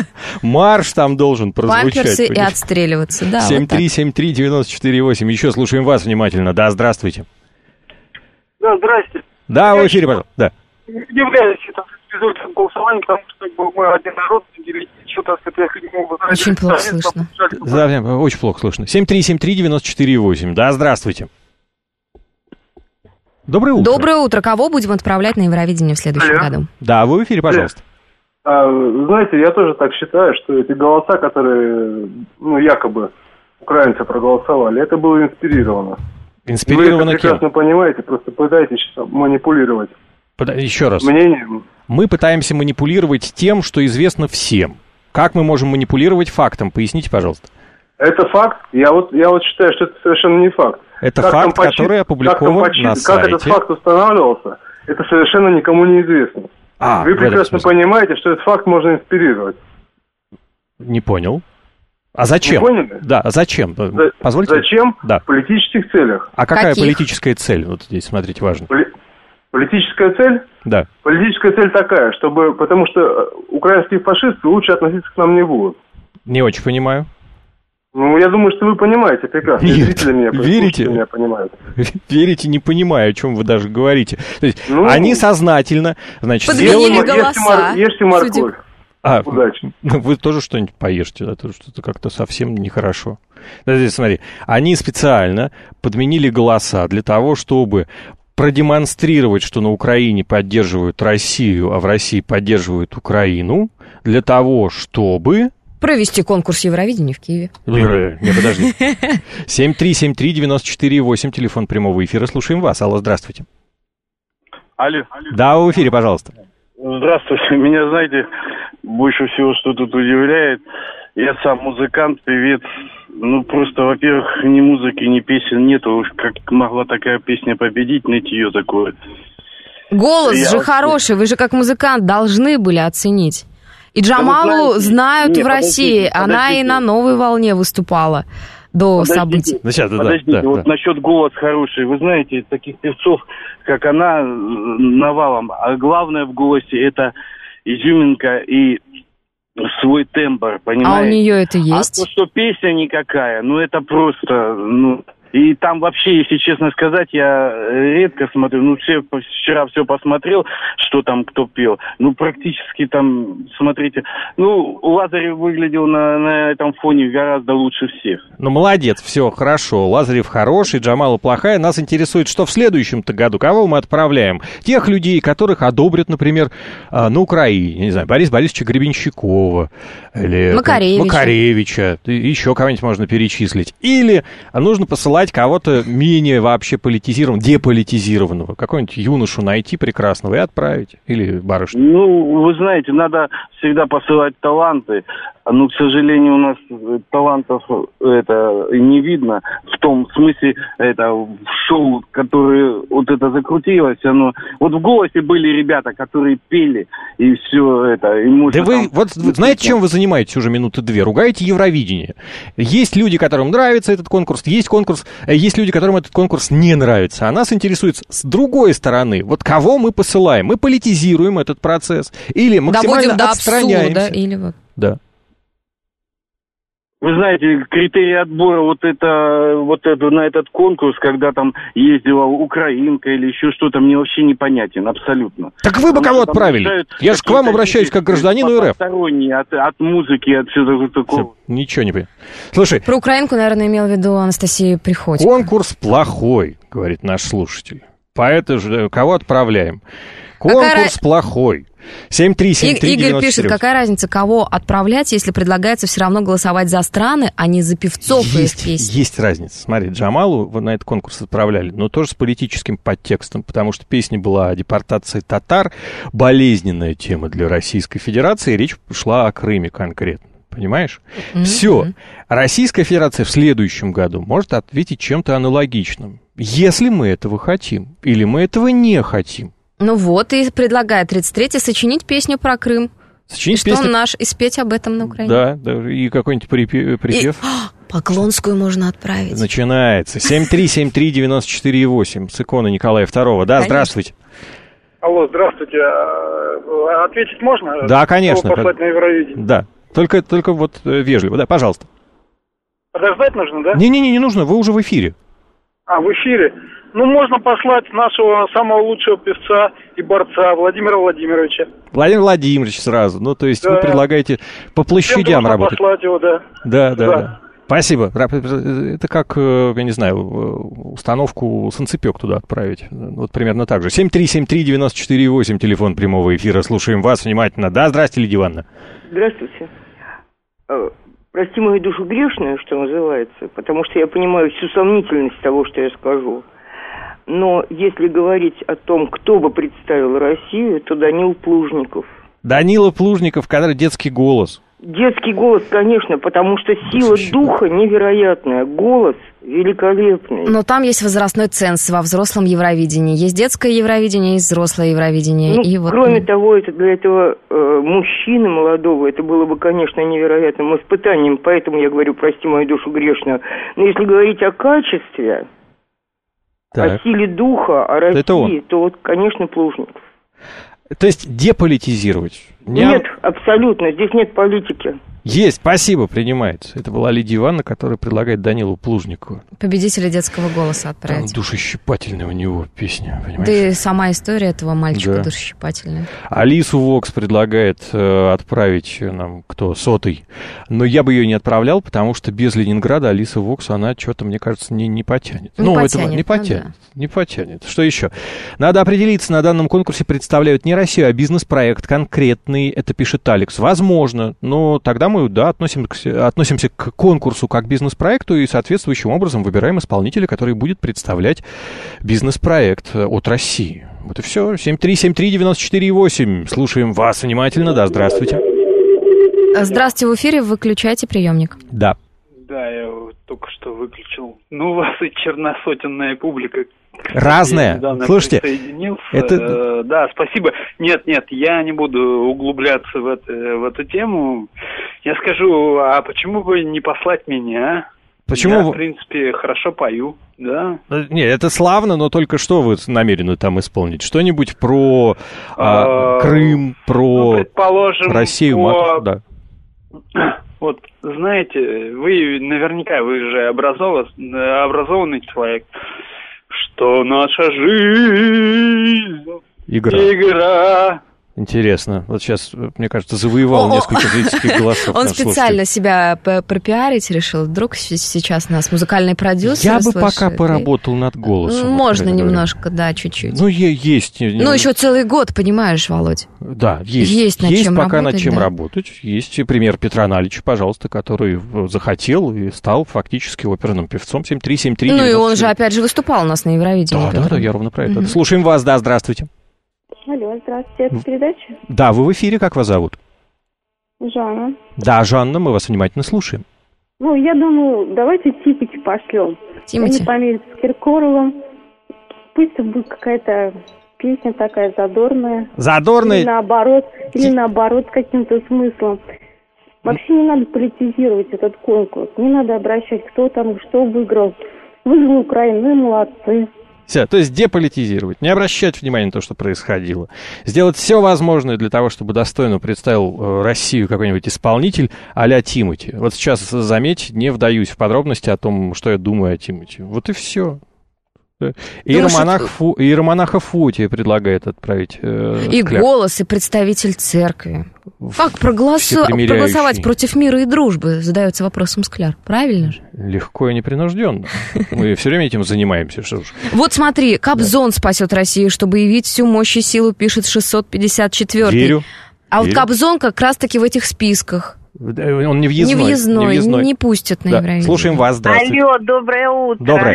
Марш там должен прозвучать. Памперсы и отстреливаться, да. семь три семь три девяносто четыре восемь. Еще слушаем вас внимательно. Да, здравствуйте. Да, здрасте. Да, в эфире, пожалуйста. Да. Не являюсь результатом голосования, потому что мы один народ, что-то с этой очень плохо слышно. Да, очень плохо слышно. семь три семь три девяносто четыре восемь. Да, здравствуйте. Доброе утро. Доброе утро. Кого будем отправлять на Евровидение в следующем Алло. году? Да, вы в эфире, пожалуйста. А, знаете, я тоже так считаю, что эти голоса, которые, ну, якобы украинцы проголосовали, это было инспирировано. Инспирировано вы это прекрасно кем? понимаете, просто пытаетесь манипулировать. Под... Еще раз. Мнением. Мы пытаемся манипулировать тем, что известно всем. Как мы можем манипулировать фактом? Поясните, пожалуйста. Это факт. Я вот, я вот считаю, что это совершенно не факт. Это как факт, почти... который опубликован почти... на сайте. Как этот факт устанавливался, это совершенно никому не известно. А, вы прекрасно понимаете, что этот факт можно инспирировать. Не понял. А зачем? Не поняли? Да, а зачем? За... Позвольте. Зачем? Да. В политических целях. А какая Каких? политическая цель? Вот здесь, смотрите, важно. Поли... Политическая цель? Да. Политическая цель такая, чтобы... Потому что украинские фашисты лучше относиться к нам не будут. Не очень понимаю. Ну, я думаю, что вы понимаете прекрасно. Нет, зрители меня, верите? меня понимают. Верите, не понимаю, о чем вы даже говорите. То есть ну, они сознательно, значит, подменили сделали... голоса. Ешьте, мор... ешьте морковь. А, удачи. Ну, вы тоже что-нибудь поешьте, а то что-то как-то совсем нехорошо. Да, здесь, смотри, они специально подменили голоса для того, чтобы продемонстрировать, что на Украине поддерживают Россию, а в России поддерживают Украину, для того, чтобы провести конкурс Евровидения в Киеве. Не, подожди. семь три семь три девять четыре восемь, телефон прямого эфира. Слушаем вас. Алло, здравствуйте. Алло. Да, в эфире, пожалуйста. Здравствуйте. Меня, знаете, больше всего, что тут удивляет. Я сам музыкант, певец. Ну, просто, во-первых, ни музыки, ни песен нету. Уж как могла такая песня победить, нытье такое. Голос Я же вообще... хороший, вы же как музыкант должны были оценить. И Джамалу да знают Нет, в России, подождите, она подождите. и на «Новой волне» выступала до подождите, событий. Ну, сейчас, да, подождите, да, вот да. насчет голос хороший. Вы знаете, таких певцов, как она, навалом. А главное в голосе это изюминка и свой тембр, понимаете? А у нее это есть? А то, что песня никакая, ну это просто, ну... И там вообще, если честно сказать, я редко смотрю. Ну, все, вчера все посмотрел, что там кто пел. Ну, практически там, смотрите, ну, Лазарев выглядел на, на этом фоне гораздо лучше всех. Ну, молодец, все, хорошо. Лазарев хороший, Джамала плохая. Нас интересует, что в следующем-то году, кого мы отправляем? Тех людей, которых одобрят, например, на Украине, не знаю, Бориса Борисовича Гребенщикова. Или Макаревича. Макаревича. Еще кого-нибудь можно перечислить. Или нужно посылать кого-то менее вообще политизированного, деполитизированного, какого-нибудь юношу найти прекрасного и отправить, или барышню. Ну, вы знаете, надо всегда посылать таланты, но, к сожалению, у нас талантов это не видно, в том смысле, это в шоу, которое вот это закрутилось, оно... Вот в «Голосе» были ребята, которые пели, и все это... И да вы, там... вот вы знаете, чем вы занимаетесь уже минуты две? Ругаете Евровидение. Есть люди, которым нравится этот конкурс, есть конкурс, есть люди, которым этот конкурс не нравится. А нас интересует с другой стороны, вот кого мы посылаем? Мы политизируем этот процесс или максимально до отстраняемся? Абсурда, или вот... Да. Вы знаете, критерий отбора вот это, вот это, на этот конкурс, когда там ездила украинка или еще что-то, мне вообще непонятен, абсолютно. Так вы бы кого отправили? Я же к вам обращаюсь как к гражданину РФ. Посторонние, от, от музыки, от всего такого. Ничего не понимаю. Слушай. Про украинку, наверное, имел в виду Анастасия Приходько. Конкурс плохой, говорит наш слушатель. Поэтому же кого отправляем? Конкурс какая... плохой. семь три семь три девять четыре. Игорь пишет, какая разница, кого отправлять, если предлагается все равно голосовать за страны, а не за певцов и их песен. Есть разница. Смотри, Джамалу на этот конкурс отправляли, но тоже с политическим подтекстом, потому что песня была о депортации татар, болезненная тема для Российской Федерации, речь шла о Крыме конкретно. Понимаешь? Mm-hmm. Все. Российская Федерация в следующем году может ответить чем-то аналогичным. Если мы этого хотим, или мы этого не хотим. Ну вот, и предлагает тридцать третий сочинить песню про Крым. Сочинить и песню... что наш, и спеть об этом на Украине. Да, да, и какой-нибудь припев. И... Поклонскую можно отправить. Начинается. семь три семь три девять четыре восемь с иконы Николая второго. Да, конечно. Здравствуйте. Алло, здравствуйте. Ответить можно? Да, конечно. Послать на Евровидение. Да, только, только вот вежливо. Да, пожалуйста. Подождать нужно, да? Не-не-не, не нужно, вы уже в эфире. А, в эфире. Ну, можно послать нашего самого лучшего певца и борца Владимира Владимировича. Владимир Владимирович сразу. Ну, то есть да. Вы предлагаете по площадям работать. Послать его, да. Да, да, да, да. Спасибо. Это как, я не знаю, установку санцепёк туда отправить. Вот примерно так же. семь три семь три девять четыре восемь, телефон прямого эфира. Слушаем вас внимательно. Да, здрасте, Лидия Ивановна. Здравствуйте. Прости мою душу грешную, что называется, потому что я понимаю всю сомнительность того, что я скажу. Но если говорить о том, кто бы представил Россию, то Данила Плужников. Данила Плужников, который детский голос. Детский голос, конечно, потому что сила духа невероятная, голос великолепный. Но там есть возрастной ценз во взрослом Евровидении. Есть детское Евровидение, есть взрослое Евровидение. Ну, и вот... Кроме того, это для этого э, мужчины молодого, это было бы, конечно, невероятным испытанием, поэтому я говорю, прости мою душу грешную. Но если говорить о качестве, так. о силе духа, о России, то вот, конечно, Плужников. То есть деполитизировать? Не... Нет, абсолютно, здесь нет политики. Есть, спасибо, принимается. Это была Лидия Ивановна, которая предлагает Данилу Плужникову. Победителя детского голоса отправить. Там душещипательная у него песня, понимаешь? Да и сама история этого мальчика да. душещипательная. Алису Вокс предлагает э, отправить нам, кто, Сотый. Но я бы ее не отправлял, потому что без Ленинграда Алиса Вокс, она что-то, мне кажется, не, не потянет. Не ну, потянет. Этого не потянет. Ну, да. Не потянет. Что еще? Надо определиться, на данном конкурсе представляют не Россию, а бизнес-проект конкретный. Это пишет Алекс. Возможно, но тогда мы мы, да, относимся, относимся к конкурсу как к бизнес-проекту и соответствующим образом выбираем исполнителя, который будет представлять бизнес-проект от России. Вот и все. семь три семь три девяносто четыре восемь. Слушаем вас внимательно. Да, здравствуйте. Здравствуйте, в эфире. Выключайте приемник. Да. Да, я только что выключил. Ну, у вас и черносотенная публика. Разная. Слушайте, это... Э, да, спасибо. Нет, нет, я не буду углубляться в, это, в эту тему. Я скажу, а почему бы не послать меня? Почему? Я, в принципе, хорошо пою, да. Не, это славно, но только что вы намерены там исполнить? Что-нибудь про а, Крым, про ну, Россию, по... матушку, да. Вот, знаете, вы наверняка, вы же образован, образованный человек, что наша жизнь игра. игра. Интересно. Вот сейчас, мне кажется, завоевал О-о-о. несколько зрительских голосов. Он специально себя пропиарить решил. Вдруг сейчас нас музыкальный продюсер Я бы слышит, пока поработал над голосом. Можно немножко, да, чуть-чуть. Ну, есть. Ну, еще целый год, понимаешь, Володь? Да, есть. Есть над есть чем пока работать, над чем да. работать. Есть пример Петра Налича, пожалуйста, который захотел и стал фактически оперным певцом. семь три семь три Ну, и он же, опять же, выступал у нас на Евровидении. Да, да, да, я ровно про это. Слушаем вас, да, здравствуйте. Алло, здравствуйте, это передача? Да, вы в эфире, как вас зовут? Жанна. Да, Жанна, мы вас внимательно слушаем. Ну, я думаю, давайте Тимати пошлем. Тимати. Они помирятся с Киркоровым. Пусть это будет какая-то песня такая задорная. Задорная? Или наоборот, или наоборот, с каким-то смыслом. Вообще не надо политизировать этот конкурс. Не надо обращать, кто там, что выиграл. Выиграл Украину, ну и молодцы. Все, то есть деполитизировать, не обращать внимания на то, что происходило. Сделать все возможное для того, чтобы достойно представил Россию какой-нибудь исполнитель а-ля Тимати. Вот сейчас, заметь, не вдаюсь в подробности о том, что я думаю о Тимати. Вот и все. Иеромонах, Фу, Иеромонаха Фотия предлагает отправить э, И кляп. голос, и представитель церкви. Как проголосу... проголосовать против мира и дружбы, задается вопросом Скляр. Правильно же? Легко и непринужденно. Мы все время этим занимаемся. Что ж. Вот смотри, Кобзон спасет Россию, чтобы явить всю мощь и силу, пишет шестьсот пятьдесят четвёртый. Верю. А Верю. вот Кобзон как раз-таки в этих списках. Он не въездной. Не въездной, не, въездной. не пустят на да. Евровидение. Слушаем вас, здравствуйте. Алло, доброе утро. Доброе.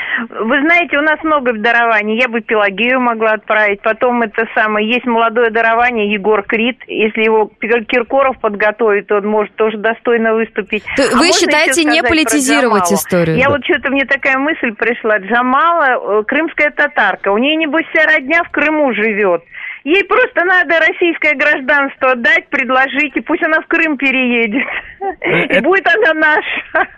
Вы знаете, у нас много дарований. Я бы Пелагею могла отправить. Потом это самое, есть молодое дарование Егор Крид. Если его Киркоров подготовит, то он может тоже достойно выступить. Ты, а вы считаете не политизировать историю? Я да. вот что-то, мне такая мысль пришла. Джамала, крымская татарка. У нее, небось, вся родня в Крыму живет. Ей просто надо российское гражданство дать, предложить, и пусть она в Крым переедет. И будет она наша.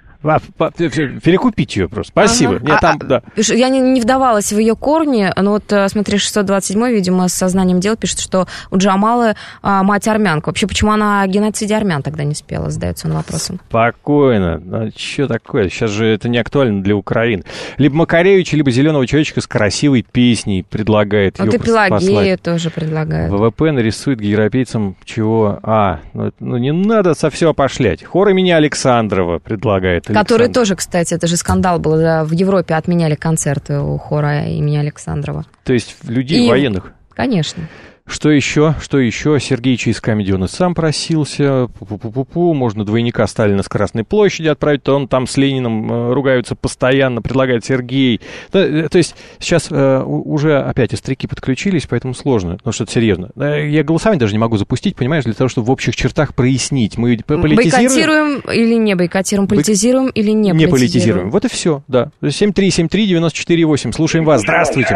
Перекупить ее просто. Спасибо. Ага. Нет, там, а, да. Я не, не вдавалась в ее корни, но вот, смотри, шестьсот двадцать седьмой, видимо, с сознанием дел пишет, что у Джамалы а, мать армянка. Вообще, почему она о геноциде армян тогда не спела, задается он вопросом. Спокойно. Ну, что такое? Сейчас же это не актуально для Украины. Либо Макаревича, либо Зеленого человечка с красивой песней предлагает. Вот и Пелагея тоже предлагает. ВВП нарисует европейцам чего? А, ну, ну не надо совсем опошлять. Хор имени Александрова предлагает. Который Александр. Тоже, кстати, это же скандал был, да, в Европе отменяли концерты у хора имени Александрова. То есть людей И... военных? Конечно. Что еще? Что еще? Сергеич из Камеди, он и сам просился. Пу-пу-пу-пу. Можно двойника Сталина с Красной площади отправить, то он там с Лениным ругаются постоянно, предлагает Сергей. То, то есть сейчас э, уже опять остряки подключились, поэтому сложно. Ну, что-то серьезно. Я голосование даже не могу запустить, понимаешь, для того, чтобы в общих чертах прояснить. Мы политизируем... Бойкотируем или не бойкотируем? Политизируем Бой... или не политизируем? Не политизируем. Вот и все, да. семь три семь три девяносто четыре восемь. Слушаем вас. Здравствуйте.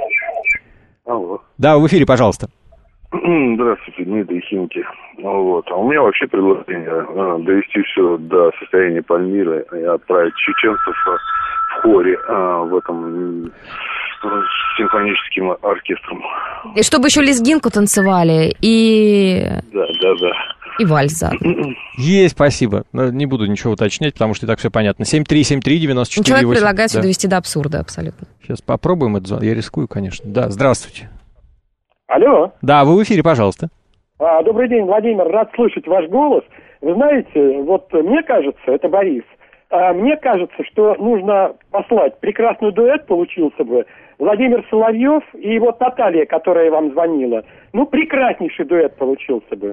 Алло. Да, в эфире, пожалуйста. Здравствуйте, Дмитрий Химки. Вот. А у меня вообще предложение а, довести все до состояния Пальмиры и отправить чеченцев в хоре а, в этом с симфоническим оркестром. И чтобы еще лезгинку танцевали, и... Да, да, да. И вальс заодно. Есть, спасибо. Не буду ничего уточнять, потому что и так все понятно. семь три семь три девяносто четыре восемь. Человек предлагает все да. довести до абсурда абсолютно. Сейчас попробуем это. Я рискую, конечно. Да, здравствуйте. Алло. Да, вы в эфире, пожалуйста. А, добрый день, Владимир, рад слышать ваш голос. Вы знаете, вот мне кажется, это Борис, а, мне кажется, что нужно послать, прекрасный дуэт получился бы, Владимир Соловьев и вот Наталья, которая вам звонила. Ну, прекраснейший дуэт получился бы.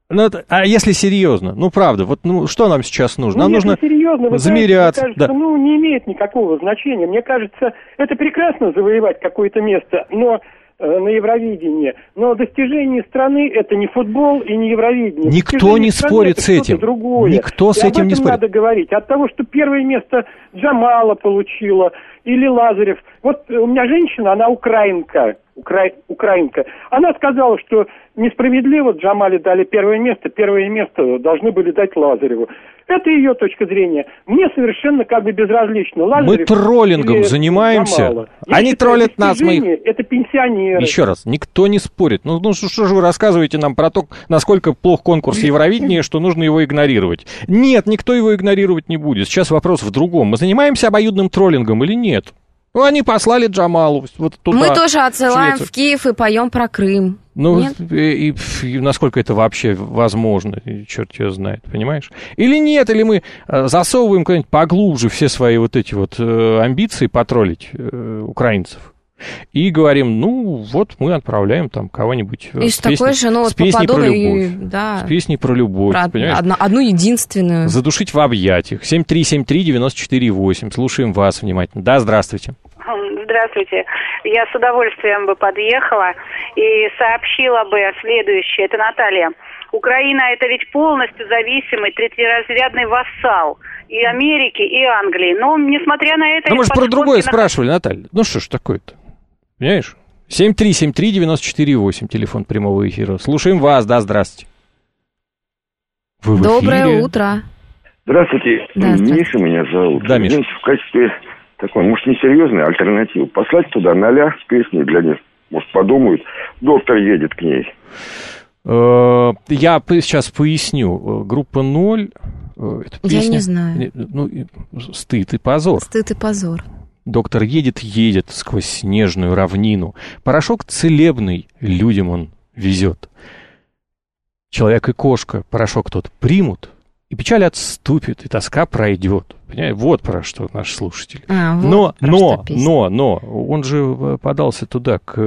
Ну, а если серьезно? Ну, правда, вот ну, что нам сейчас нужно? Ну, нам если нужно серьезно, вы замеряться. Знаете, мне кажется, да. ну, не имеет никакого значения. Мне кажется, это прекрасно завоевать какое-то место, но э, на Евровидении. Но достижение страны — это не футбол и не Евровидение. Никто не спорит с этим. Другое. Никто с и этим об этом не спорит. Надо говорить. От того, что первое место Джамала получила или Лазарев. Вот у меня женщина, она украинка. Укра... Украинка. Она сказала, что несправедливо Джамале дали первое место, первое место должны были дать Лазареву. Это ее точка зрения. Мне совершенно как бы безразлично. Лазарев мы троллингом занимаемся. Джамала. Они считаю, троллят нас. Мы их... Это пенсионеры. Еще раз, никто не спорит. Ну, ну что, что же вы рассказываете нам про то, насколько плох конкурс Евровидения, что нужно его игнорировать? Нет, никто его игнорировать не будет. Сейчас вопрос в другом. Мы занимаемся обоюдным троллингом или нет? Ну, они послали Джамалу вот туда. Мы тоже отсылаем в, в Киев и поем про Крым. Ну, и, и, и насколько это вообще возможно, черт его знает, понимаешь? Или нет, или мы засовываем куда-нибудь поглубже все свои вот эти вот э, амбиции потроллить э, украинцев. И говорим, ну, вот мы отправляем там кого-нибудь и с, с такой же, ну, с песней про любовь. Да, с песней про любовь, про понимаешь? Одну, одну единственную. Задушить в объятиях. семь три семь три девять четыре восемь. Слушаем вас внимательно. Да, здравствуйте. Здравствуйте. Я с удовольствием бы подъехала и сообщила бы следующее. Это Наталья. Украина — это ведь полностью зависимый третьеразрядный вассал и Америки, и Англии. Но, несмотря на это... Ну, мы же про другое на... спрашивали, Наталья. Ну, что ж такое-то? Понимаешь? семь три семь три девять четыре восемь, телефон прямого эфира. Слушаем вас, да, здравствуйте. Вы в Доброе эфире. Утро. Здравствуйте. Да, Миша меня зовут. Да, Миша. В качестве такой, может, несерьезной альтернативы. Послать туда Ноля с песней для них. Может, подумают, доктор едет к ней. Я сейчас поясню. Группа «Ноль». Это песня, я не знаю. Ну, стыд и позор. Стыд и позор. Доктор едет, едет сквозь снежную равнину. Порошок целебный людям он везет. Человек и кошка порошок тот примут, и печаль отступит, и тоска пройдет. Понимаете? Вот про что наш слушатель. А, вот но, но, но, но, он же подался туда к,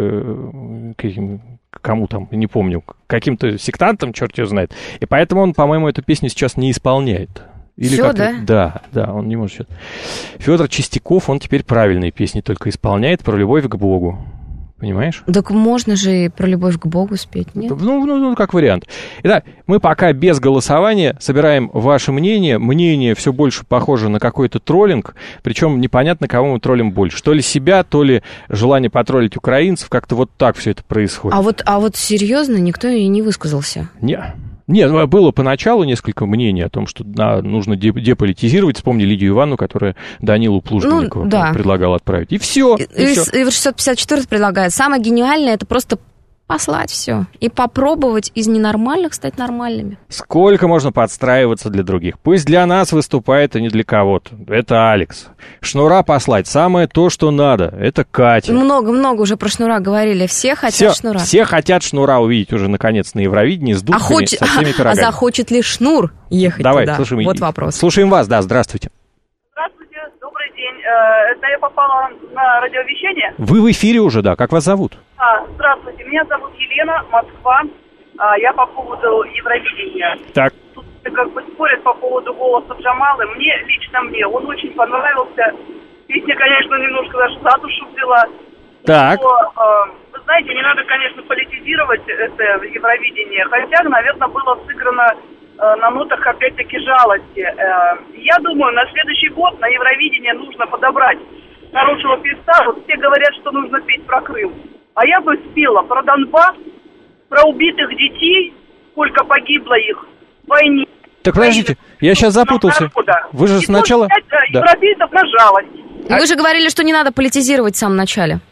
к, к кому там, не помню, к каким-то сектантам, черт его знает. И поэтому он, по-моему, эту песню сейчас не исполняет. Или Всё, да? Да, да, он не может сейчас. Федор Чистяков, он теперь правильные песни только исполняет про любовь к Богу. Понимаешь? Так можно же и про любовь к Богу спеть, нет? Ну, ну, ну, как вариант. Итак, мы пока без голосования собираем ваше мнение. Мнение все больше похоже на какой-то троллинг, причем непонятно, кого мы троллим больше. То ли себя, то ли желание потроллить украинцев. Как-то вот так все это происходит. А вот, а вот серьезно никто и не высказался? Нет. Нет, было поначалу несколько мнений о том, что да, нужно деполитизировать. Вспомни Лидию Ивановну, которая Данилу Плужникову ну, да. предлагала отправить. И все. И, и, и, все. и шестьсот пятьдесят четыре предлагает. Самое гениальное — это просто послать все. И попробовать из ненормальных стать нормальными. Сколько можно подстраиваться для других? Пусть для нас выступает, а не для кого-то. Это Алекс. Шнура послать. Самое то, что надо. Это Катя. Много-много уже про Шнура говорили. Все хотят все, Шнура. Все хотят Шнура увидеть уже, наконец, на Евровидении с дудками, а хоч... со всеми пирогами. А захочет ли Шнур ехать Давай, туда? Слушаем, вот вопрос. Слушаем вас, да, здравствуйте. Здравствуйте, добрый день. Это я попала на радиовещание. Вы в эфире уже, да. Как вас зовут? А, здравствуйте, меня зовут Елена, Москва. А, я по поводу Евровидения. Так. Тут как бы спорят по поводу голоса Джамалы. Мне, лично мне, он очень понравился. Песня, конечно, немножко даже за душу взяла. Так. Но, э, вы знаете, не надо, конечно, политизировать это Евровидение. Хотя, наверное, было сыграно э, на нотах, опять-таки, жалости. Э, я думаю, на следующий год на Евровидение нужно подобрать хорошего певца. Вот все говорят, что нужно петь про Крым. А я бы спела про Донбасс, про убитых детей, сколько погибло их в войне. Так подождите, я сейчас запутался. Вы же и сначала... Да. Европейцев на жалость. А вы же говорили, что не надо политизировать в самом начале.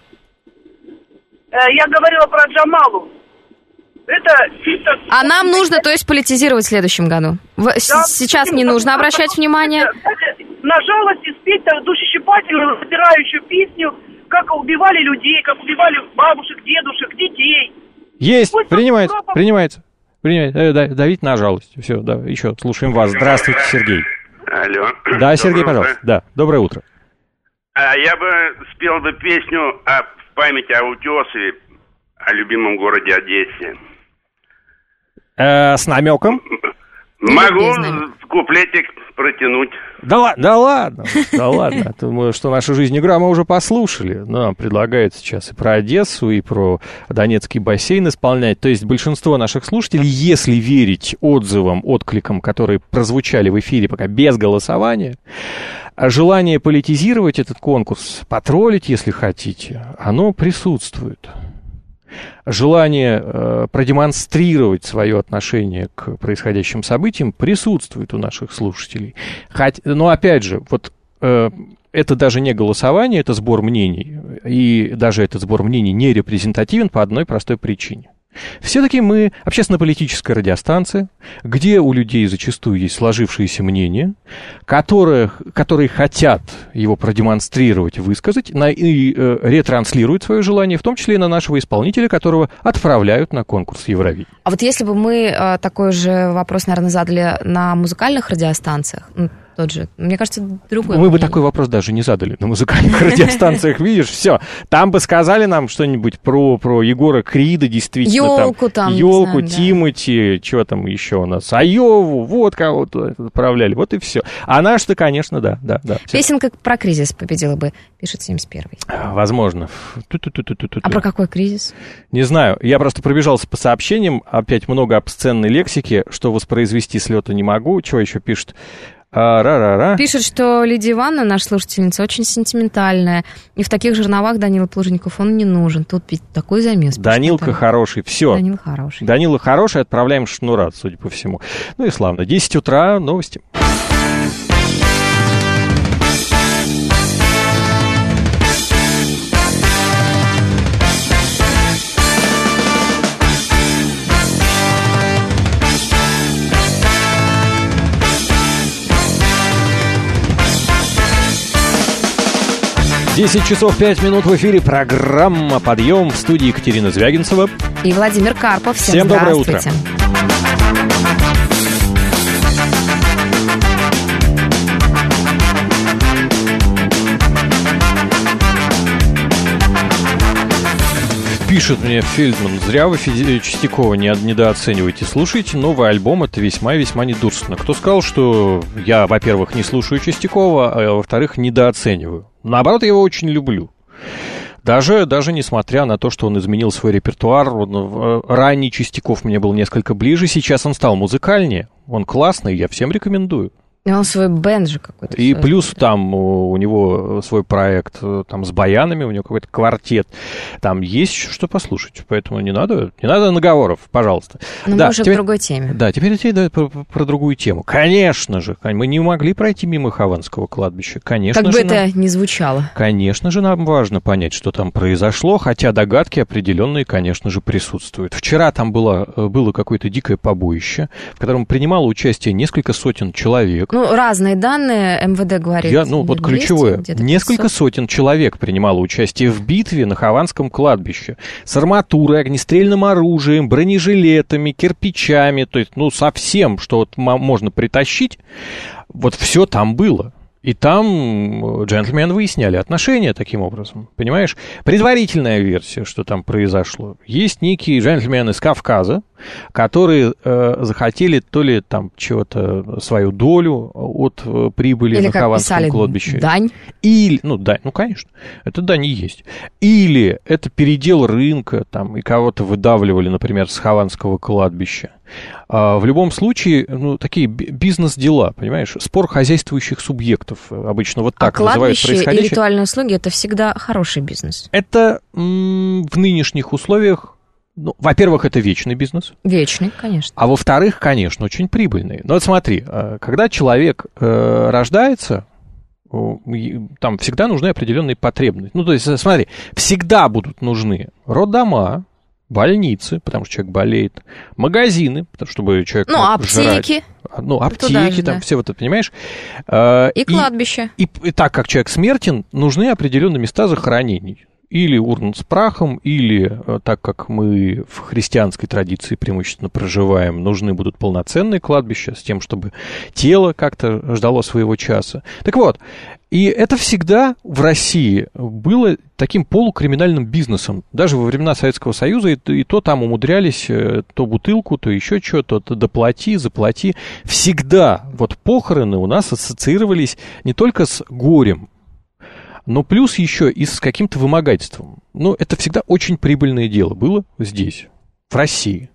Я говорила про Джамалу. Это... это... А нам нужно, то есть, политизировать в следующем году? В... Да, сейчас не нужно обращать внимание? На жалость и спеть душещипательную, разбирающую песню, как убивали людей, как убивали бабушек, дедушек, детей. Есть, Пусть принимается, Европа... принимается. принимается. Давить на жалость. Все, да, еще слушаем вас. Здравствуйте, Сергей. Алло. Да, Сергей, пожалуйста. Да, доброе утро. А, я бы спел бы песню о, в память о Утесове, о любимом городе Одессе. Э, с намеком? Могу куплетик протянуть. Да, ладно, да ладно, да ладно. Думаю, что нашу жизнь игра мы уже послушали. Нам предлагают сейчас и про Одессу, и про Донецкий бассейн исполнять. То есть большинство наших слушателей, если верить отзывам, откликам, которые прозвучали в эфире пока без голосования, желание политизировать этот конкурс, потроллить, если хотите, оно присутствует. Желание э, продемонстрировать свое отношение к происходящим событиям присутствует у наших слушателей. Хоть, но опять же, вот э, это даже не голосование, это сбор мнений. И даже этот сбор мнений не репрезентативен по одной простой причине. Все-таки мы общественно-политическая радиостанция, где у людей зачастую есть сложившиеся мнения, которые, которые хотят его продемонстрировать, высказать, на, и э, ретранслируют свое желание, в том числе и на нашего исполнителя, которого отправляют на конкурс Евровидения. А вот если бы мы э, такой же вопрос, наверное, задали на музыкальных радиостанциях, тот же, мне кажется, другой. Мы бы такой вопрос даже не задали на музыкальных радиостанциях, видишь, все. Там бы сказали нам что-нибудь про, про Егора Крида, действительно. Ёлку там. Ёлку, Тимати, что там еще у нас, Айову, вот кого-то отправляли, вот и все. А наш-то, конечно, да, да, да. Песенка про кризис победила бы, пишет семьдесят первый. Возможно. А про какой кризис? Не знаю, я просто пробежался по сообщениям, опять много обсценной лексики, что воспроизвести с лета не могу. Чего еще пишет? А, ра-ра-ра. Пишет, что Лидия Ивановна, наша слушательница, очень сентиментальная. И в таких жерновах Данила Плужников он не нужен. Тут ведь такой замес. Данилка пишет, хороший, все. Данила хороший. Данила хороший, отправляем Шнурат, судя по всему. Ну и славно. десять утра, новости. десять часов пять минут в эфире. Программа «Подъем» в студии Екатерина Звягинцева. И Владимир Карпов. Всем, Всем доброе утро. Пишет мне Фельдман: зря вы Чистякова не недооцениваете. Слушайте новый альбом, это весьма и весьма недурственно. Кто сказал, что я, во-первых, не слушаю Чистякова, а во-вторых, недооцениваю? Наоборот, я его очень люблю. Даже, даже несмотря на то, что он изменил свой репертуар, он, ранний Чистяков мне был несколько ближе, сейчас он стал музыкальнее, он классный, я всем рекомендую. И он свой бенд же какой-то. И плюс там у, у него свой проект там с баянами, у него какой-то квартет. Там есть что послушать, поэтому не надо, не надо наговоров, пожалуйста. Но да, мы уже теперь, к другой теме. Да, теперь да, про, про другую тему. Конечно же, мы не могли пройти мимо Хованского кладбища. Конечно как же, бы это нам, ни звучало. Конечно же, нам важно понять, что там произошло, хотя догадки определенные, конечно же, присутствуют. Вчера там было, было какое-то дикое побоище, в котором принимало участие несколько сотен человек. Ну, разные данные, МВД говорит. Я, ну, вот ключевое. Несколько пятьсот сотен человек принимало участие в битве на Хованском кладбище. С арматурой, огнестрельным оружием, бронежилетами, кирпичами. То есть, ну, со всем, что вот можно притащить, вот все там было. И там джентльмены выясняли отношения таким образом, понимаешь? Предварительная версия, что там произошло. Есть некие джентльмены из Кавказа, которые э, захотели то ли там чего-то, свою долю от э, прибыли или, на Хованском кладбище. Дань. Или, ну, дань, ну, конечно, это дань и есть. Или это передел рынка, там, и кого-то выдавливали, например, с Хованского кладбища. В любом случае, ну, такие бизнес-дела, понимаешь, спор хозяйствующих субъектов обычно вот так а называют происходящее. Кладбище и ритуальные услуги – это всегда хороший бизнес. Это м- в нынешних условиях, ну, во-первых, это вечный бизнес. Вечный, конечно. А во-вторых, конечно, очень прибыльный. Но вот смотри, когда человек э, рождается, там всегда нужны определенные потребности. Ну, то есть, смотри, всегда будут нужны роддома, больницы, потому что человек болеет, магазины, потому чтобы человек ну, мог аптеки. жрать. Ну, аптеки, же, там да. все вот это, понимаешь? И, и кладбище. И, и так как человек смертен, нужны определенные места захоронений. Или урн с прахом, или, так как мы в христианской традиции преимущественно проживаем, нужны будут полноценные кладбища с тем, чтобы тело как-то ждало своего часа. Так вот, и это всегда в России было таким полукриминальным бизнесом. Даже во времена Советского Союза и, и то там умудрялись то бутылку, то еще что-то, то доплати, заплати. Всегда вот похороны у нас ассоциировались не только с горем, но плюс еще и с каким-то вымогательством. Ну, это всегда очень прибыльное дело было здесь, в России.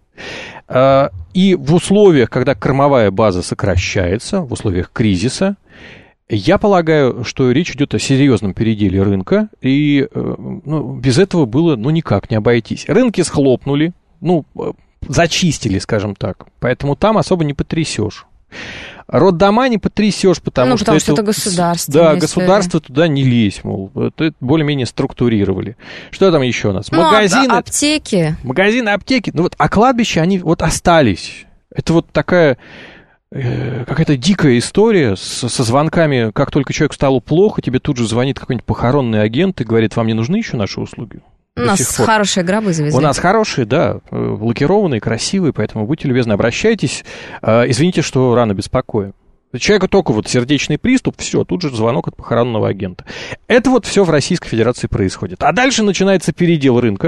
И в условиях, когда кормовая база сокращается, в условиях кризиса, я полагаю, что речь идет о серьезном переделе рынка, и ну, без этого было ну, никак не обойтись. Рынки схлопнули, ну, зачистили, скажем так, поэтому там особо не потрясешь. Роддома не потрясешь, потому, ну, потому что, что это, это государство. Да, государство туда не лезь, мол, это более-менее структурировали. Что там еще у нас? Ну, магазины, а, аптеки. Магазины, аптеки. Ну вот, а кладбища, они вот остались. Это вот такая э, какая-то дикая история с, со звонками. Как только человеку стало плохо, тебе тут же звонит какой-нибудь похоронный агент и говорит, вам не нужны еще наши услуги? У нас хорошие гробы завезли. У нас хорошие, да, лакированные, красивые, поэтому будьте любезны, обращайтесь. Извините, что рано беспокоим. Человеку только вот сердечный приступ, все, тут же звонок от похоронного агента. Это вот все в Российской Федерации происходит. А дальше начинается передел рынка.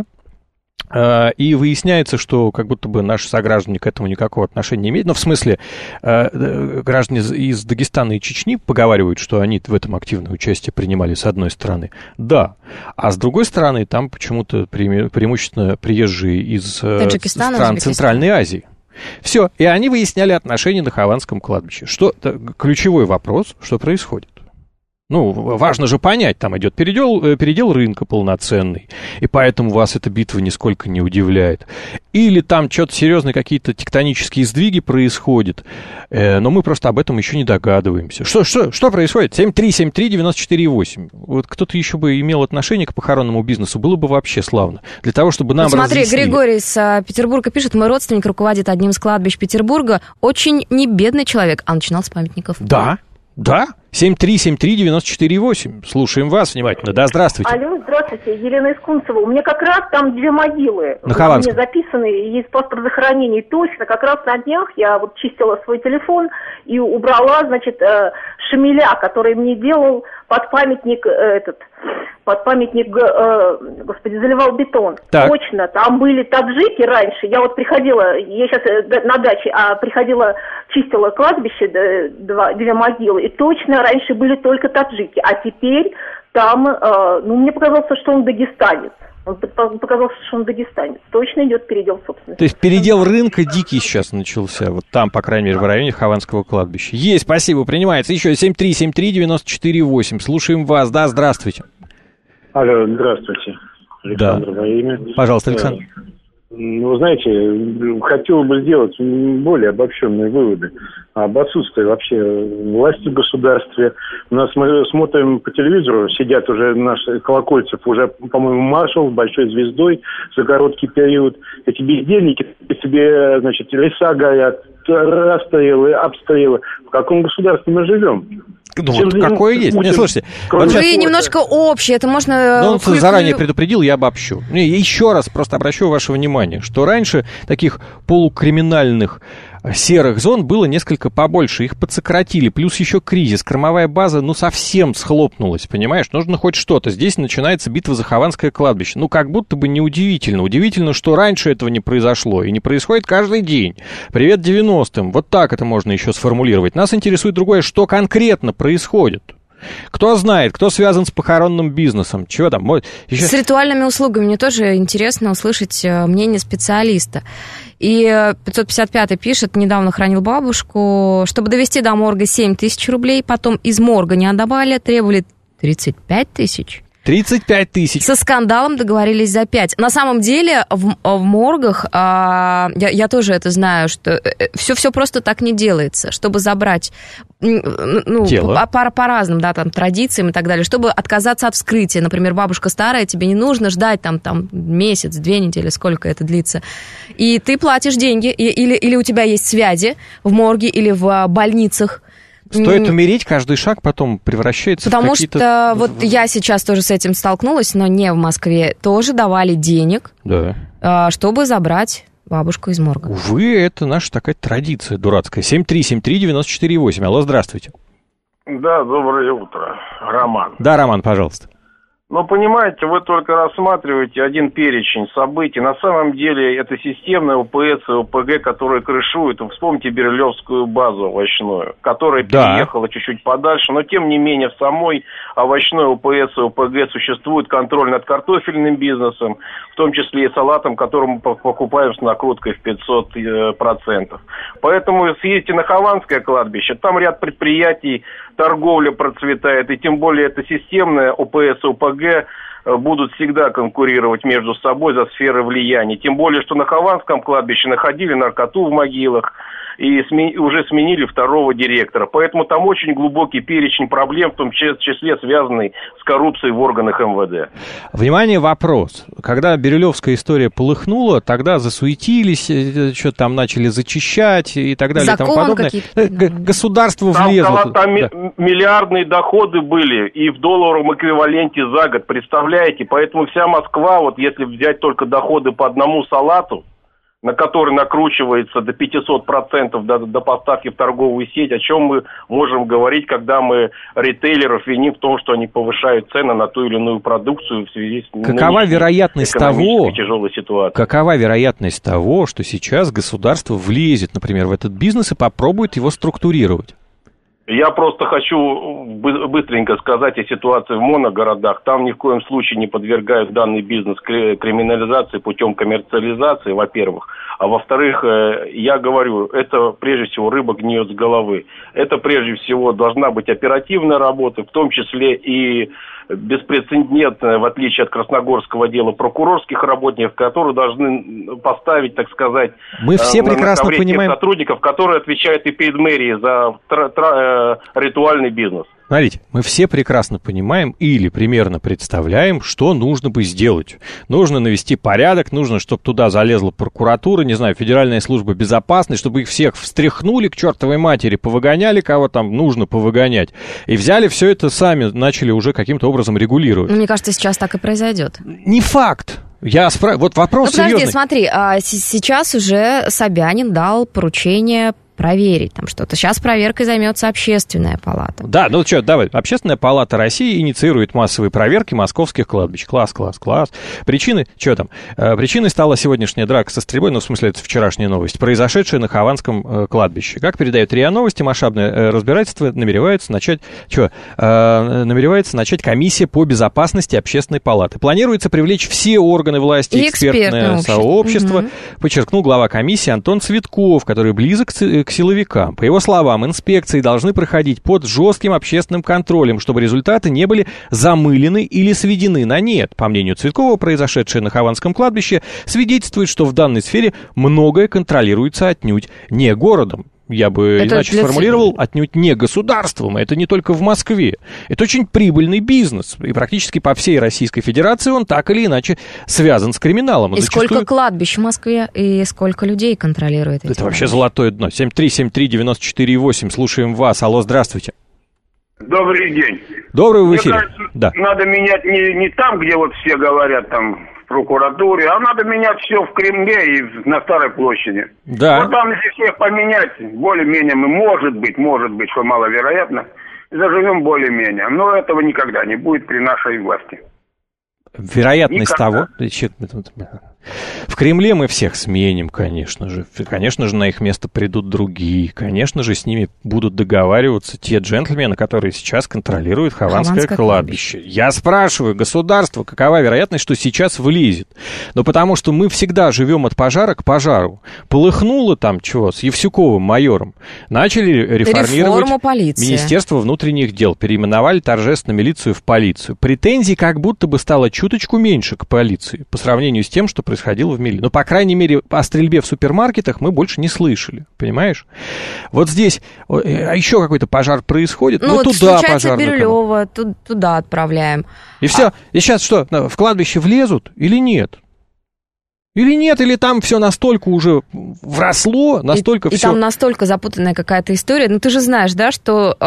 И выясняется, что как будто бы наши сограждане к этому никакого отношения не имеют. Но в смысле, граждане из Дагестана и Чечни поговаривают, что они в этом активное участие принимали с одной стороны. Да. А с другой стороны, там почему-то преимущественно приезжие из стран Центральной Азии. Все. И они выясняли отношения на Хованском кладбище. Что, ключевой вопрос, что происходит? Ну, важно же понять, там идет передел, передел рынка полноценный, и поэтому вас эта битва нисколько не удивляет. Или там что-то серьезные какие-то тектонические сдвиги происходят, э, но мы просто об этом еще не догадываемся. Что, что, что происходит? семь три семь три девяносто четыре восемь. Вот кто-то еще бы имел отношение к похоронному бизнесу, было бы вообще славно. Для того, чтобы нам вот смотри, разъяснили. Григорий из а, Петербурга пишет, мой родственник руководит одним из кладбищ Петербурга, очень небедный человек, а начинал с памятников. Да. Да, семь три семь три девяносто четыре восемь. Слушаем вас внимательно. Да, здравствуйте. Алло, здравствуйте, Елена из Кунцева. У меня как раз там две могилы. На Хованском. У меня записаны, есть паспорт захоронений. Точно, как раз на днях я вот чистила свой телефон и убрала, значит, шамиля, который мне делал под памятник этот... под памятник, э, господи, заливал бетон. Так. Точно, там были таджики раньше. Я вот приходила, я сейчас на даче, а приходила, чистила кладбище, два, две могилы, и точно раньше были только таджики. А теперь там, э, ну, мне показалось, что он дагестанец. Он показалось, что он дагестанец. Точно идет передел собственности. То есть передел рынка дикий сейчас начался. Вот там, по крайней мере, в районе Хованского кладбища. Есть, спасибо, принимается. Еще семь три семь три девяносто четыре восемь. Слушаем вас. Да, здравствуйте. Алло, здравствуйте. Александр, да. во имя. Пожалуйста, Александр. Ну, вы знаете, хотел бы сделать более обобщенные выводы об отсутствии вообще власти в государстве. У нас мы смотрим по телевизору, сидят уже наши Колокольцев, уже, по-моему, маршал с большой звездой за короткий период. Эти бездельники себе, значит, леса горят, расстрелы, обстрелы. В каком государстве мы живем? Ну, вот какое есть. Нет, слушайте, вот вы сейчас... немножко общее, это можно... Ну, он заранее предупредил, я обобщу. Еще раз просто обращу ваше внимание, что раньше таких полукриминальных серых зон было несколько побольше, их подсократили, плюс еще кризис, кормовая база, ну, совсем схлопнулась, понимаешь, нужно хоть что-то. Здесь начинается битва за Хованское кладбище. Ну, как будто бы неудивительно. Удивительно, что раньше этого не произошло, и не происходит каждый день. Привет девяностым. Вот так это можно еще сформулировать. Нас интересует другое, что конкретно происходит. Кто знает, кто связан с похоронным бизнесом, чего там? Еще... С ритуальными услугами мне тоже интересно услышать мнение специалиста. И пятьсот пятьдесят пятый пишет, недавно хранил бабушку, чтобы довести до морга семь тысяч рублей, потом из морга не отдавали, требовали тридцать пять тысяч. тридцать пять тысяч. Со скандалом договорились за пять. На самом деле в, в моргах, а, я, я тоже это знаю, что все-все просто так не делается. Чтобы забрать, ну, по, по, по разным, да, там, традициям и так далее, чтобы отказаться от вскрытия. Например, бабушка старая, тебе не нужно ждать там, там месяц, две недели, сколько это длится. И ты платишь деньги, и, или, или у тебя есть связи в морге или в больницах. Стоит умереть, каждый шаг потом превращается Потому в какие-то... Потому что вот я сейчас тоже с этим столкнулась, но не в Москве. Тоже давали денег, да. чтобы забрать бабушку из морга. Увы, это наша такая традиция дурацкая. семь три семь три девяносто четыре восемь. Алло, здравствуйте. Да, доброе утро. Роман. Да, Роман, пожалуйста. Ну, понимаете, вы только рассматриваете один перечень событий. На самом деле это системная ОПС и ОПГ, которые крышуют. Вспомните Бирюлевскую базу овощную, которая да. переехала чуть-чуть подальше. Но, тем не менее, в самой овощной ОПС и ОПГ существует контроль над картофельным бизнесом, в том числе и салатом, который мы покупаем с накруткой в пятьсот процентов. Поэтому съездите на Хованское кладбище, там ряд предприятий, торговля процветает, и тем более это системная ОПС и ОПГ будут всегда конкурировать между собой за сферы влияния. Тем более, что на Хованском кладбище находили наркоту в могилах и сме- уже сменили второго директора. Поэтому там очень глубокий перечень проблем, в том числе связанный с коррупцией в органах эм вэ дэ. Внимание, вопрос. Когда Бирюлевская история полыхнула, тогда засуетились, что-то там начали зачищать и так далее. Закон и тому подобное. Государство там, влезло. Там, там да. миллиардные доходы были и в долларовом эквиваленте за год, представляете? Поэтому вся Москва, вот если взять только доходы по одному салату, на который накручивается до пятьсот процентов до, до поставки в торговую сеть, о чем мы можем говорить, когда мы ритейлеров виним в том, что они повышают цены на ту или иную продукцию в связи с какова вероятность того, тяжелой ситуацией. Какова вероятность того, что сейчас государство влезет, например, в этот бизнес и попробует его структурировать? Я просто хочу быстренько сказать о ситуации в моногородах. Там ни в коем случае не подвергают данный бизнес криминализации путем коммерциализации, во-первых. А во-вторых, я говорю, это прежде всего рыба гниет с головы. Это прежде всего должна быть оперативная работа, в том числе и беспрецедентная, в отличие от красногорского дела, прокурорских работников, которые должны поставить, так сказать, мы все на, прекрасно на понимаем сотрудников, которые отвечают и перед мэрией за тра- тра- ритуальный бизнес. Смотрите, мы все прекрасно понимаем или примерно представляем, что нужно бы сделать. Нужно навести порядок, нужно, чтобы туда залезла прокуратура, не знаю, Федеральная служба безопасности, чтобы их всех встряхнули к чертовой матери, повыгоняли, кого там нужно повыгонять, и взяли все это сами, начали уже каким-то образом регулировать. Мне кажется, сейчас так и произойдет. Не факт. Я спра... Вот вопрос ну, подожди, серьезный. Смотри, а сейчас уже Собянин дал поручение проверить там что-то. Сейчас проверкой займется Общественная палата. Да, ну что, давай. Общественная палата России инициирует массовые проверки московских кладбищ. Класс, класс, класс. Причины, что там? Причиной стала сегодняшняя драка со стрельбой, ну, в смысле, это вчерашняя новость, произошедшая на Хованском кладбище. Как передает РИА Новости, масштабное разбирательство намеревается начать, что? Намеревается начать комиссия по безопасности Общественной палаты. Планируется привлечь все органы власти и экспертное сообщество, угу. подчеркнул глава комиссии Антон Цветков, который близок к к силовикам. По его словам, инспекции должны проходить под жестким общественным контролем, чтобы результаты не были замылены или сведены на нет. По мнению Цветкова, произошедшее на Хованском кладбище свидетельствует, что в данной сфере многое контролируется отнюдь не городом. Я бы это иначе сформулировал, для... отнюдь не государством. Это не только в Москве. Это очень прибыльный бизнес. И практически по всей Российской Федерации он так или иначе связан с криминалом. И зачастую... сколько кладбищ в Москве, и сколько людей контролирует эти Это кладбища. Вообще золотое дно. семь три семь три девяносто четыре восемь. Слушаем вас. Алло, здравствуйте. Добрый день. Добрый в эфире. Мне кажется, да. надо менять не, не там, где вот все говорят, там, в прокуратуре, а надо менять все в Кремле и на Старой площади. Да. Вот там, если всех поменять, более-менее мы, может быть, может быть, что маловероятно, заживем более-менее. Но этого никогда не будет при нашей власти. Вероятность Никогда. того... В Кремле мы всех сменим, конечно же. Конечно же, на их место придут другие. Конечно же, с ними будут договариваться те джентльмены, которые сейчас контролируют Хованское, Хованское кладбище. кладбище. Я спрашиваю государство, какова вероятность, что сейчас влезет? Ну, потому что мы всегда живем от пожара к пожару. Полыхнуло там чего с Евсюковым майором. Начали реформировать Министерство внутренних дел. Переименовали торжественно милицию в полицию. Претензий как будто бы стало чуточку меньше к полиции по сравнению с тем, что происходило в мире. Но, по крайней мере, о стрельбе в супермаркетах мы больше не слышали. Понимаешь? Вот здесь а еще какой-то пожар происходит. Ну, мы вот туда случается Бирюлева, туда отправляем. И все. И сейчас что, в кладбище влезут или нет? Или нет, или там все настолько уже вросло, настолько и, все... И там настолько запутанная какая-то история. Ну, ты же знаешь, да, что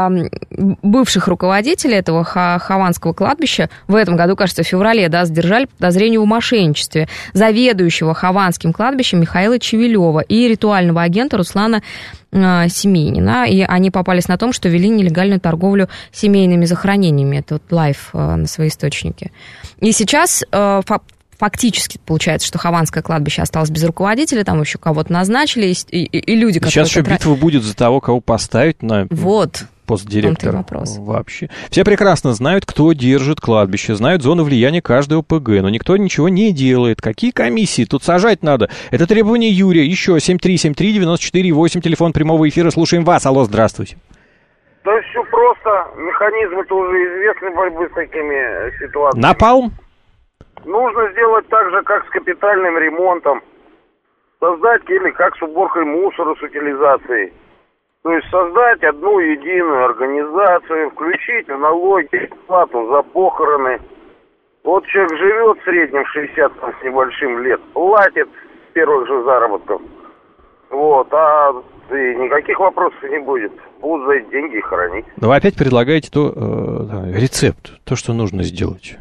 э, бывших руководителей этого ха- Хованского кладбища в этом году, кажется, в феврале, да, задержали по подозрению в мошенничестве заведующего Хованским кладбищем Михаила Чевелева и ритуального агента Руслана э, Семенина. И они попались на том, что вели нелегальную торговлю семейными захоронениями. Это вот Лайф э, на свои источники. И сейчас... Э, Фактически получается, что Хованское кладбище осталось без руководителя, там еще кого-то назначили, и, и, и люди, которые... Сейчас еще битва будет за того, кого поставить на вот. пост директора. Вообще. Все прекрасно знают, кто держит кладбище, знают зону влияния каждого ПГ, но никто ничего не делает. Какие комиссии? Тут сажать надо. Это требование Юрия. Еще семь три семь три девяносто четыре восемь, телефон прямого эфира. Слушаем вас. Алло, здравствуйте. Да все просто. Механизмы-то уже известны борьбы с такими ситуациями. Напалм? Нужно сделать так же, как с капитальным ремонтом. Создать, или как с уборкой мусора, с утилизацией. То есть создать одну единую организацию, включить в налоги, плату за похороны. Вот человек живет в среднем шестьдесят с небольшим лет, платит с первых же заработков. Вот, а и никаких вопросов не будет. Будут за эти деньги хоронить. Но вы опять предлагаете то, э, рецепт, то, что нужно сделать.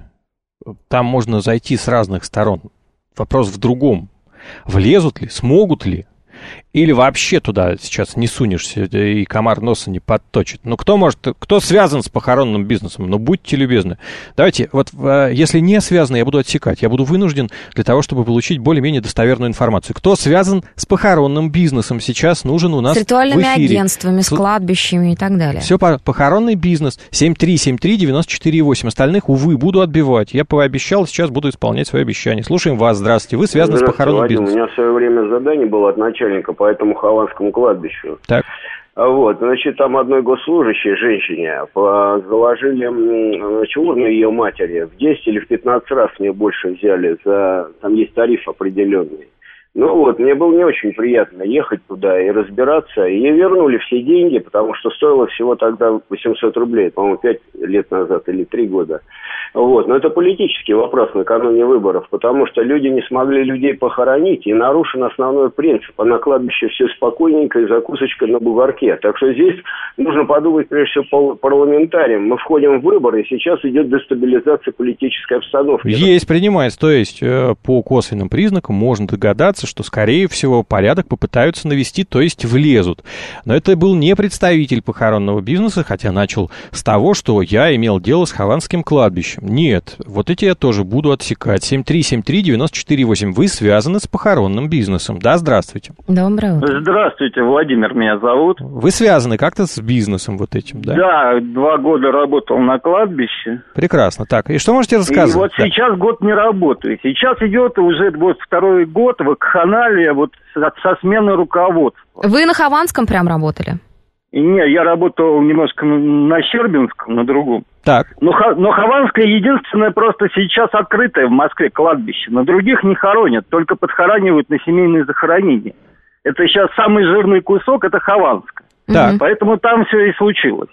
Там можно зайти с разных сторон. Вопрос в другом. Влезут ли, смогут ли? Или вообще туда сейчас не сунешься, и комар носа не подточит. Ну, кто может, кто связан с похоронным бизнесом? Ну, будьте любезны. Давайте, вот, если не связан, я буду отсекать. Я буду вынужден для того, чтобы получить более-менее достоверную информацию. Кто связан с похоронным бизнесом сейчас нужен у нас в эфире. С ритуальными агентствами, с кладбищами и так далее. Все похоронный бизнес. семь три семь три девяносто четыре восемь. Остальных, увы, буду отбивать. Я пообещал, сейчас буду исполнять свои обещания. Слушаем вас. Здравствуйте. Вы связаны с похоронным Вадим, бизнесом. У меня в свое время задание было от начальника по этому Хованскому кладбищу. Так. Вот, значит, там одной госслужащей, женщине, заложили, значит, урну ее матери. В десять или в пятнадцать раз мне больше взяли за... Там есть тариф определенный. Ну вот, мне было не очень приятно ехать туда и разбираться. И ей вернули все деньги, потому что стоило всего тогда восемьсот рублей, по-моему, пять лет назад или три года. Вот, но это политический вопрос накануне выборов, потому что люди не смогли людей похоронить, и нарушен основной принцип. А на кладбище все спокойненько и закусочка на бугорке. Так что здесь нужно подумать, прежде всего, парламентариям. Мы входим в выборы, и сейчас идет дестабилизация политической обстановки. Есть, принимается. То есть, по косвенным признакам можно догадаться, что, скорее всего, порядок попытаются навести, то есть влезут. Но это был не представитель похоронного бизнеса, хотя начал с того, что я имел дело с Хованским кладбищем. Нет, вот эти я тоже буду отсекать. семь три семь три девяносто четыре восемь. Вы связаны с похоронным бизнесом. Да, здравствуйте. Доброе утро. Здравствуйте, Владимир меня зовут. Вы связаны как-то с бизнесом вот этим, да? Да, два года работал на кладбище. Прекрасно. Так, и что можете рассказать? И вот да. Сейчас год не работаю. Сейчас идет уже вот второй год вакханалия вот со, со смены руководства. Вы на Хованском прям работали? И не, я работал немножко на Щербинском, на другом. Так. Но, но Хованское единственное просто сейчас открытое в Москве кладбище. На других не хоронят, только подхоранивают на семейные захоронения. Это сейчас самый жирный кусок, это Хованское. Так. Поэтому там все и случилось.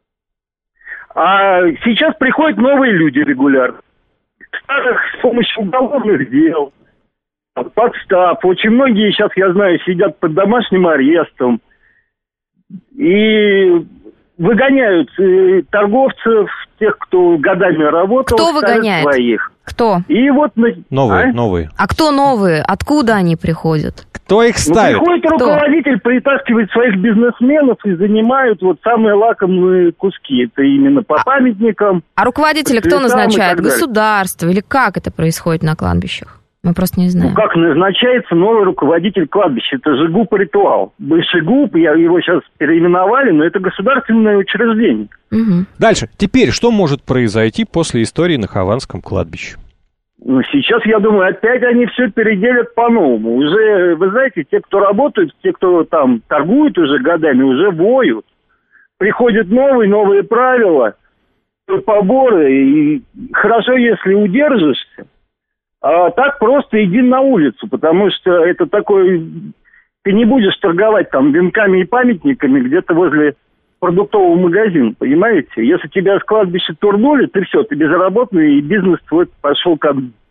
А сейчас приходят новые люди регулярно. Старых с помощью уголовных дел, подстав. Очень многие сейчас, я знаю, сидят под домашним арестом. И выгоняют э, торговцев, тех, кто годами работал. Кто выгоняет? Своих. Кто? И вот... Новые, а? новые. А кто новые? Откуда они приходят? Кто их ставит? Ну, приходит руководитель, притаскивает своих бизнесменов и занимают вот самые лакомые куски. Это именно по памятникам. А руководителя кто назначает? Государство? Или как это происходит на кладбищах? Мы просто не знаем. Ну, как назначается новый руководитель кладбища? Это же ГУП «Ритуал». Бывший ГУП, его сейчас переименовали, но это государственное учреждение. Угу. Дальше. Теперь, что может произойти после истории на Хованском кладбище? Ну, сейчас, я думаю, опять они все переделят по-новому. Уже, вы знаете, те, кто работают, те, кто там торгуют уже годами, уже воют. Приходят новые, новые правила, поборы, и хорошо, если удержишься. А так просто иди на улицу, потому что это такой... Ты не будешь торговать там венками и памятниками где-то возле продуктового магазина, понимаете? Если тебя с кладбища турнули, ты все, ты безработный, и бизнес твой пошел как...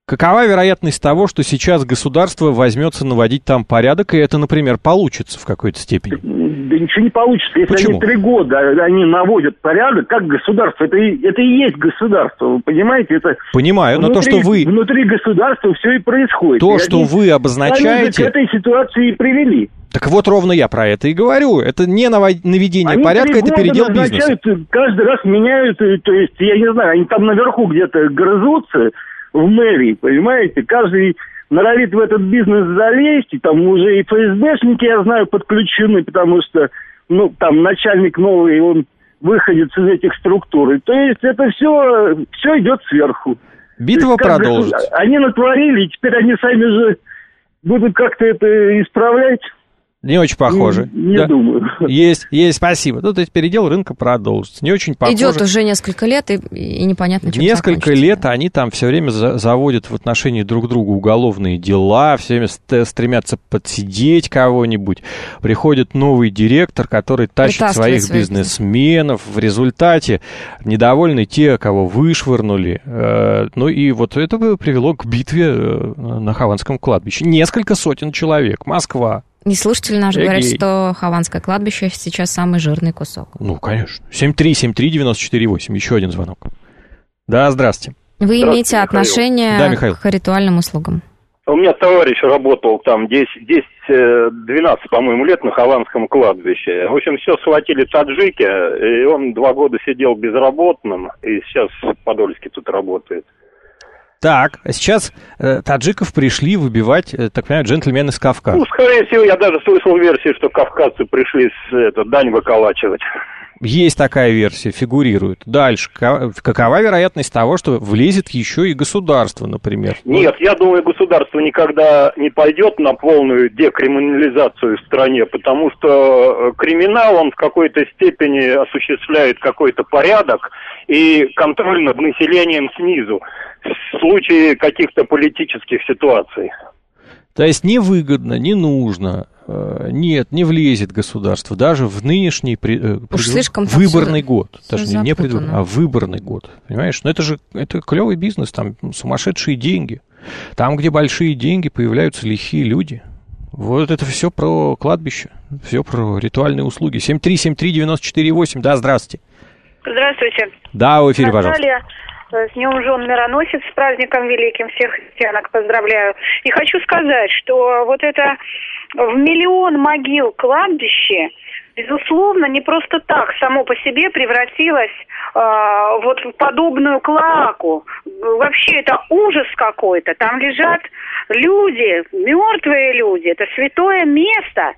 Какова вероятность того, что сейчас государство возьмется наводить там порядок, и это, например, получится в какой-то степени? Да ничего не получится. Если Почему? они три года они наводят порядок, как государство, это и, это и есть государство, вы понимаете? Это Понимаю, но внутри, то, что вы... Внутри государства все и происходит. То, и что они вы обозначаете... сами к этой ситуации и привели. Так вот, ровно я про это и говорю. Это не навод... наведение они порядка, это передел бизнеса. Каждый раз меняют, то есть, я не знаю, они там наверху где-то грызутся, в мэрии, понимаете, каждый норовит в этот бизнес залезть, и там уже и эф эс бэшники, я знаю, подключены, потому что, ну, там начальник новый, он выходит из этих структур. И, то есть это все, все идет сверху. Битва продолжится. Они натворили, и теперь они сами же будут как-то это исправлять. Не очень похоже. Не, не да. думаю. Есть, есть, спасибо. Ну, то есть передел рынка продолжится. Не очень похоже. Идет уже несколько лет, и, и непонятно, чем Несколько лет они там все время за- заводят в отношении друг друга уголовные дела, все время ст- стремятся подсидеть кого-нибудь. Приходит новый директор, который тащит своих своих бизнесменов. В результате недовольны те, кого вышвырнули. Э, ну и вот это бы привело к битве э, на Хованском кладбище. Несколько сотен человек. Москва. И слушатели наши Эгей. говорят, что Хованское кладбище сейчас самый жирный кусок. Ну, конечно. семь три семь три девяносто четыре восемь. Еще один звонок. Да, здравствуйте. Вы имеете отношение Да, Михаил. к ритуальным услугам? У меня товарищ работал там десять-двенадцать, по-моему, лет на Хованском кладбище. В общем, все схватили таджики, и он два года сидел безработным, и сейчас в Подольске тут работает. Так, а сейчас э, таджиков пришли выбивать, э, так понимаю, джентльмены с Кавказа. Ну, скорее всего, я даже слышал версию, что кавказцы пришли с, это, дань выколачивать. Есть такая версия, фигурирует. Дальше. Какова вероятность того, что влезет еще и государство, например? Нет, я думаю, государство никогда не пойдет на полную декриминализацию в стране, потому что криминал, он в какой-то степени осуществляет какой-то порядок и контроль над населением снизу в случае каких-то политических ситуаций. То есть невыгодно, не нужно, э, нет, не влезет государство даже в нынешний при, э, Уж пред... слишком выборный всё, год. всё Даже не, не запутано. предвыборный, а выборный год. Понимаешь? Но это же это клевый бизнес, там сумасшедшие деньги. Там, где большие деньги, появляются лихие люди. Вот это все про кладбище, все про ритуальные услуги. семь три семь три девяносто четыре восемь. Да, здравствуйте. Здравствуйте. Да, в эфире, пожалуйста. Наталья, с Днем Жен Мироносец, с праздником великим, всех христианок поздравляю. И хочу сказать, что вот это в миллион могил кладбище, безусловно, не просто так само по себе превратилось э, вот в подобную клоаку. Вообще это ужас какой-то. Там лежат люди, мертвые люди, это святое место.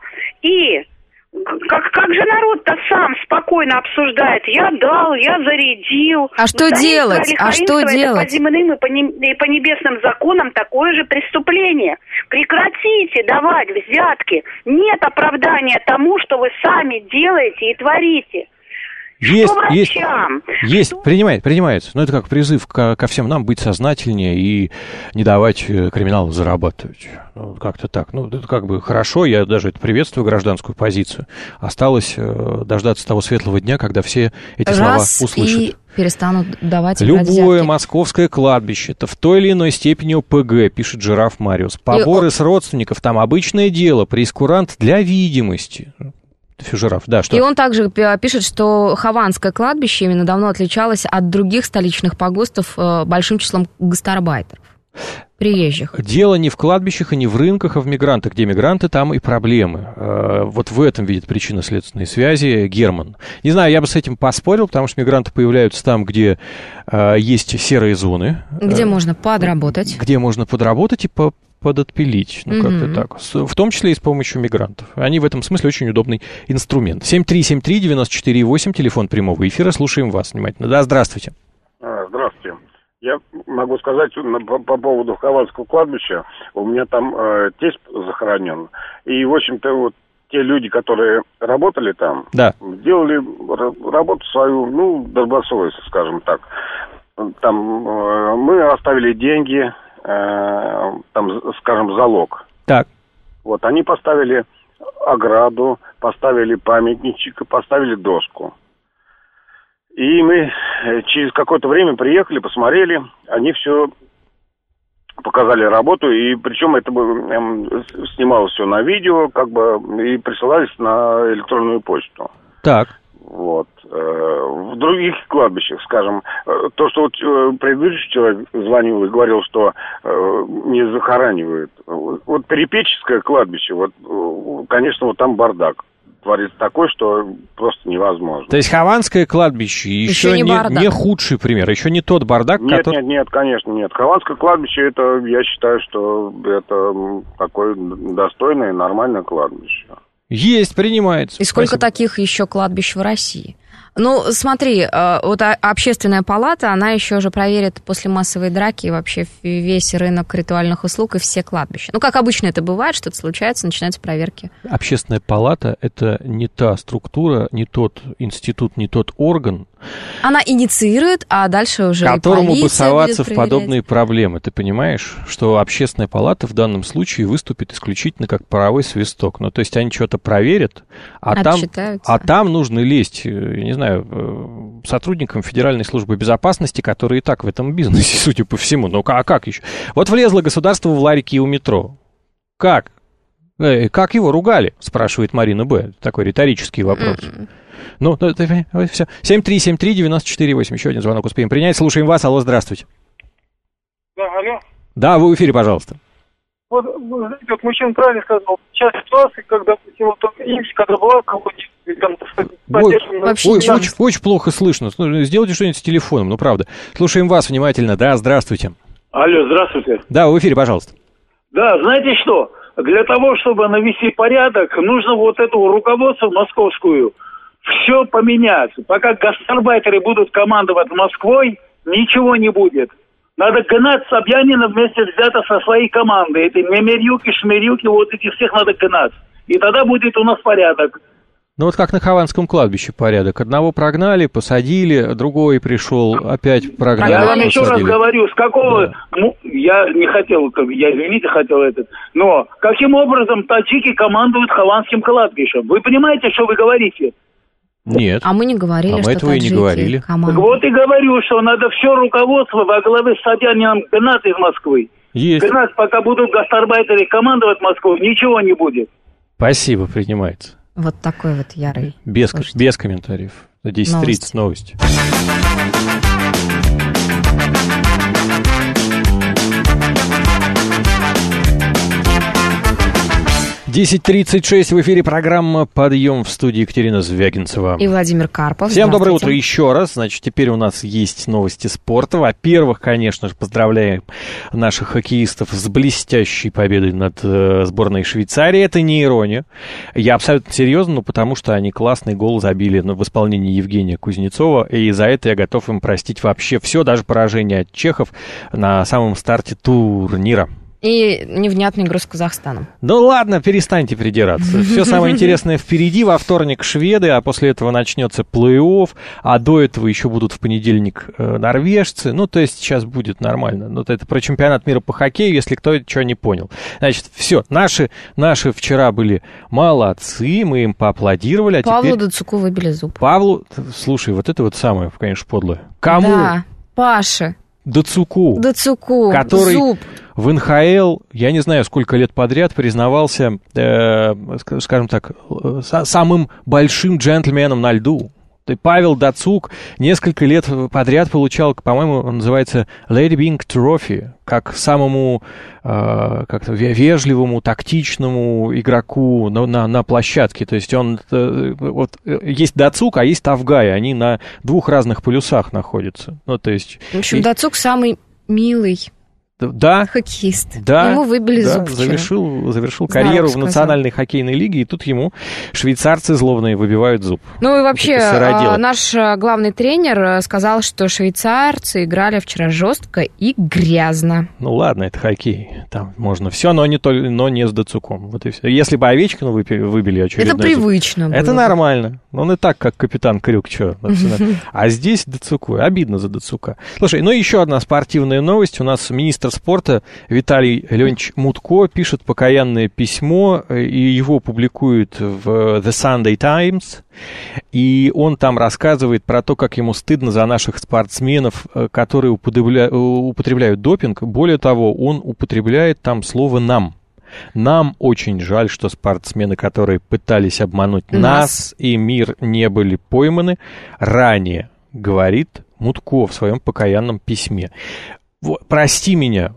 И Как, как же народ-то сам спокойно обсуждает? Я дал, я зарядил. А что делать? А что делать? По земным и по, не, и по небесным законам такое же преступление. Прекратите давать взятки. Нет оправдания тому, что вы сами делаете и творите. Есть, что есть, врачам? есть, принимает, принимается. Но это как призыв ко, ко всем нам быть сознательнее и не давать криминалу зарабатывать. Ну, как-то так. Ну, это как бы хорошо, я даже это приветствую, гражданскую позицию. Осталось э, дождаться того светлого дня, когда все эти Раз слова услышат. и перестанут давать Любое взятки. московское кладбище — это в той или иной степени о пэ гэ, пишет Жираф Мариус. Поборы И... с родственников там обычное дело, прейскурант для видимости. Жираф, да, что? И он также пишет, что Хованское кладбище именно давно отличалось от других столичных погостов большим числом гастарбайтеров, приезжих. Дело не в кладбищах и не в рынках, а в мигрантах. Где мигранты, там и проблемы. Вот в этом видит причинно-следственные связи Герман. Не знаю, я бы с этим поспорил, потому что мигранты появляются там, где есть серые зоны. Где можно подработать. Где можно подработать и по подотпилить, ну, как-то Mm-hmm. так. В том числе и с помощью мигрантов. Они в этом смысле очень удобный инструмент. семь три семь три девяносто четыре восемь, телефон прямого эфира. Слушаем вас внимательно. Да, здравствуйте. Здравствуйте. Я могу сказать по, по поводу Хованского кладбища. У меня там э, тесть захоронен. И, в общем-то, вот те люди, которые работали там, да. делали работу свою, ну, добросовестно, скажем так. Там э, мы оставили деньги, там, скажем, залог. Так. Вот, они поставили ограду, поставили памятничек, поставили доску. И мы через какое-то время приехали, посмотрели, они все показали работу, и причем это бы, эм, снималось все на видео, как бы, и присылались на электронную почту. Так. Вот. В других кладбищах, скажем, то, что вот предыдущий человек звонил и говорил, что не захоранивают. Вот Перепеческое кладбище, вот, конечно, вот там бардак творится такой, что просто невозможно. То есть Хованское кладбище еще, еще не, не, не худший пример, еще не тот бардак, нет, который... Нет, нет, конечно, нет. Хованское кладбище, это, я считаю, что это такое достойное, нормальное кладбище. Есть, принимается. И сколько Спасибо. таких еще кладбищ в России? Ну, смотри, вот общественная палата, она еще же проверит после массовой драки вообще весь рынок ритуальных услуг и все кладбища. Ну, как обычно это бывает, что-то случается, начинаются проверки. Общественная палата – это не та структура, не тот институт, не тот орган, она инициирует, а дальше уже которому бы соваться в подобные проблемы. Ты понимаешь, что общественная палата в данном случае выступит исключительно как паровой свисток. Ну, то есть они что-то проверят, а там, а там нужно лезть, я не знаю, сотрудникам Федеральной службы безопасности, которые и так в этом бизнесе, судя по всему. Ну, а как еще? Вот влезло государство в ларьки у метро. Как? Э, как его ругали, спрашивает Марина Б. Такой риторический вопрос. Mm-hmm. Ну, это, все. семь три семь три девять четыре восемь. Еще один звонок успеем принять. Слушаем вас. Алло, здравствуйте. Да, алло. Да, вы в эфире, пожалуйста. Вот, знаете, вот мужчина правильно сказал. Сейчас ситуация, когда, вот, именно, когда была кого-нибудь, там, поддерживаем... Ой, очень, очень, очень плохо слышно. Сделайте что-нибудь с телефоном, ну, правда. Слушаем вас внимательно. Да, здравствуйте. Алло, здравствуйте. Да, вы в эфире, пожалуйста. Да, знаете что? Для того, чтобы навести порядок, нужно вот эту руководство московскую все поменять. Пока гастарбайтеры будут командовать Москвой, ничего не будет. Надо гнать Собянина вместе взято со своей командой. Эти мемерюки, шмерюки, вот этих всех надо гнать. И тогда будет у нас порядок. Ну вот как на Хованском кладбище порядок. Одного прогнали, посадили, другой пришел, опять прогнали, Я вам посадили. еще раз говорю, с какого... Да. Ну, я не хотел, я, извините, хотел этот... Но каким образом таджики командуют Хованским кладбищем? Вы понимаете, что вы говорите? Нет. А мы не говорили, а мы что этого и не говорили. Так вот и говорю, что надо все руководство во главе с Собянином гнать из Москвы. Есть. Гнать, пока будут гастарбайтеры командовать Москвой, ничего не будет. Спасибо, принимается. Вот такой вот ярый. Без, без комментариев. На десять тридцать новости. десять тридцать шесть в эфире программа «Подъем», в студии Екатерина Звягинцева. И Владимир Карпов. Всем доброе утро еще раз. Значит, теперь у нас есть новости спорта. Во-первых, конечно же, поздравляем наших хоккеистов с блестящей победой над э, сборной Швейцарии. Это не ирония. Я абсолютно серьезно, но потому что они классный гол забили в исполнении Евгения Кузнецова. И за это я готов им простить вообще все, даже поражение от чехов на самом старте турнира. И невнятный игру с Казахстаном. Ну ладно, перестаньте придираться. Все самое интересное впереди. Во вторник шведы, а после этого начнется плей-офф, а до этого еще будут в понедельник э, норвежцы. Ну, то есть сейчас будет нормально. Ну, это про чемпионат мира по хоккею, если кто что не понял. Значит, все, наши, наши вчера были молодцы, мы им поаплодировали. А Павлу теперь... Дацуку выбили зуб. Павлу, слушай, вот это вот самое, конечно, подлое. Кому? Да, Паше. Дацуку. Дацуку, который зуб. В эн ха эл, я не знаю, сколько лет подряд признавался, э, скажем так, самым большим джентльменом на льду. Павел Дацук несколько лет подряд получал, по-моему, он называется Lady Byng Trophy, как самому э, как-то вежливому, тактичному игроку на, на, на площадке. То есть он, э, вот, есть Дацук, а есть Тавгай, они на двух разных полюсах находятся. Ну, то есть... В общем, Дацук самый милый. Да, хоккеист. Да, ему выбили да, зуб. Завершил, завершил Здорово карьеру сказал. в национальной хоккейной лиге, и тут ему швейцарцы злобные выбивают зуб. Ну и вообще, наш главный тренер сказал, что швейцарцы играли вчера жестко и грязно. Ну ладно, это хоккей, там можно все, но не, то, но не с Дацуком. Вот и все. Если бы Овечкину выбили очередной это привычно зуб, было. Это нормально. Он и так, как капитан Крюк, что. А здесь Дацуку. Обидно за Дацука. Слушай, ну еще одна спортивная новость. У нас министр министр спорта Виталий Леонидович Мутко пишет покаянное письмо, и его публикуют в The Sunday Times, и он там рассказывает про то, как ему стыдно за наших спортсменов, которые употребля... употребляют допинг. Более того, он употребляет там слово «нам». Нам очень жаль, что спортсмены, которые пытались обмануть нас, нас и мир, не были пойманы ранее, говорит Мутко в своем покаянном письме. Прости меня,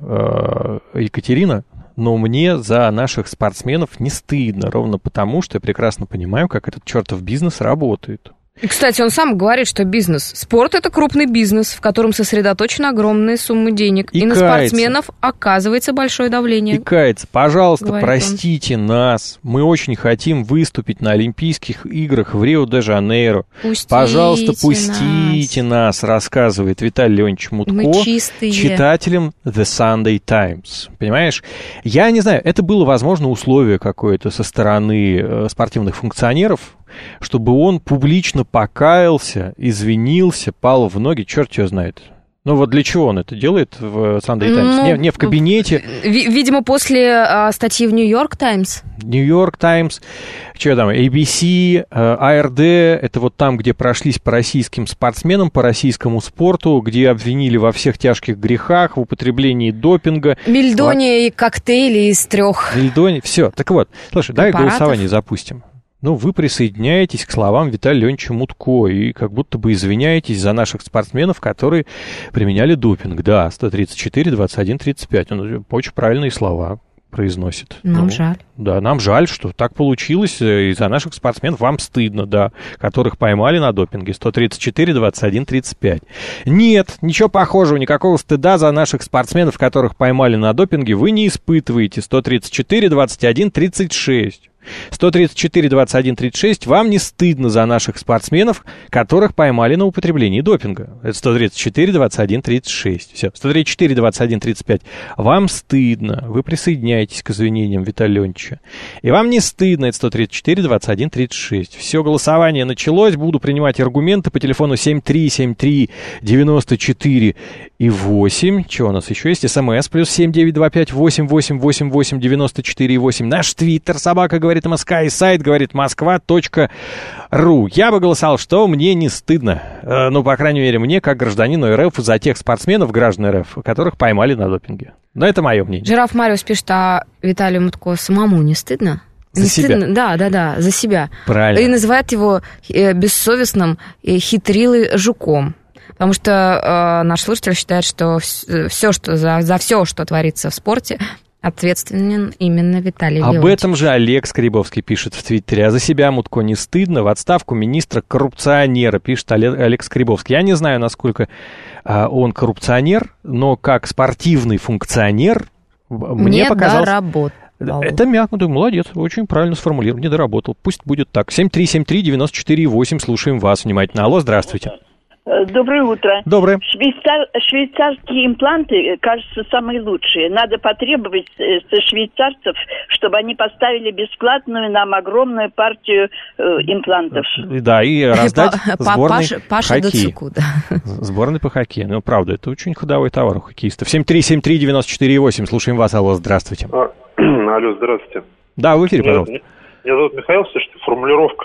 Екатерина, но мне за наших спортсменов не стыдно, ровно потому, что я прекрасно понимаю, как этот чертов бизнес работает. И, кстати, он сам говорит, что бизнес. Спорт – это крупный бизнес, в котором сосредоточены огромные суммы денег. И, и на спортсменов оказывается большое давление. И кается. Пожалуйста, говорит простите он. нас. Мы очень хотим выступить на Олимпийских играх в Рио-де-Жанейро. Пустите Пожалуйста, пустите нас, нас, рассказывает Виталий Леонидович Мутко, читателям The Sunday Times. Понимаешь? Я не знаю, это было, возможно, условие какое-то со стороны спортивных функционеров, чтобы он публично покаялся, извинился, пал в ноги, черт его знает. Ну вот для чего он это делает в Sunday Times? Ну, не, не в кабинете. Видимо, после а, статьи в Нью-Йорк Таймс. Нью-Йорк Таймс, что там, эй би си, эй ар ди, это вот там, где прошлись по российским спортсменам, по российскому спорту, где обвинили во всех тяжких грехах, в употреблении допинга. Мельдония и коктейли из трех. Мельдония, все. Так вот, слушай, давай голосование запустим. Ну, вы присоединяетесь к словам Виталия Леонидовича Мутко и как будто бы извиняетесь за наших спортсменов, которые применяли допинг. Да, сто тридцать четыре, двадцать один, тридцать пять. Он очень правильные слова произносит. Нам ну, жаль. Да, нам жаль, что так получилось. Из-за наших спортсменов вам стыдно, да, которых поймали на допинге. сто тридцать четыре, двадцать один, тридцать пять. Нет, ничего похожего, никакого стыда за наших спортсменов, которых поймали на допинге, вы не испытываете. сто тридцать четыре, двадцать один, тридцать шесть. сто тридцать четыре, двадцать один, тридцать шесть. Вам не стыдно за наших спортсменов, которых поймали на употреблении допинга. Это сто тридцать четыре, двадцать один, тридцать шесть. Все. сто тридцать четыре, двадцать один, тридцать пять. Вам стыдно. Вы присоединяетесь к извинениям Виталия Леонидовича. И вам не стыдно. Это сто тридцать четыре, двадцать один, тридцать шесть. Все, голосование началось. Буду принимать аргументы по телефону семь три семь три девяносто четыре и восемь. Чего у нас еще есть? СМС плюс семь девять два пять восемь восемь восемь восемь девяносто четыре и восемь. Наш твиттер собака говорит МСК, и сайт говорит москва точка ру. Я бы голосовал, что мне не стыдно. Э, ну, по крайней мере, мне, как гражданину РФ, за тех спортсменов, граждан РФ, которых поймали на допинге. Но это мое мнение. Жираф Мариус пишет, а Виталию Мутко самому не стыдно? За не себя. Стыдно? Да, да, да, за себя. Правильно. И называет его э, бессовестным э, хитрилой жуком. Потому что э, наш слушатель считает, что все, что за, за все, что творится в спорте, ответственен именно Виталий Леонидович. Об этом же Олег Скребовский пишет в Твиттере. А за себя Мутко не стыдно. В отставку министра-коррупционера, пишет Олег, Олег Скребовский. Я не знаю, насколько а, он коррупционер, но как спортивный функционер мне не показалось... доработал. Это мягко, да, молодец, очень правильно сформулировал, не доработал. Пусть будет так. семь три семь три девяносто четыре восемь, слушаем вас внимательно. Алло, здравствуйте. Доброе утро. Доброе. Швейцар... Швейцарские импланты, кажется, самые лучшие. Надо потребовать со швейцарцев, чтобы они поставили бесплатную нам огромную партию э, имплантов. Да, и раздать сборной по хоккею. Да. Сборной по хоккею. Ну, правда, это очень ходовой товар у хоккеистов. семь три семь три девяносто четыре восемь, слушаем вас. Алло, здравствуйте. А, алло, здравствуйте. Да, в эфире, пожалуйста. Меня, меня зовут Михаил, слушайте, формулировка...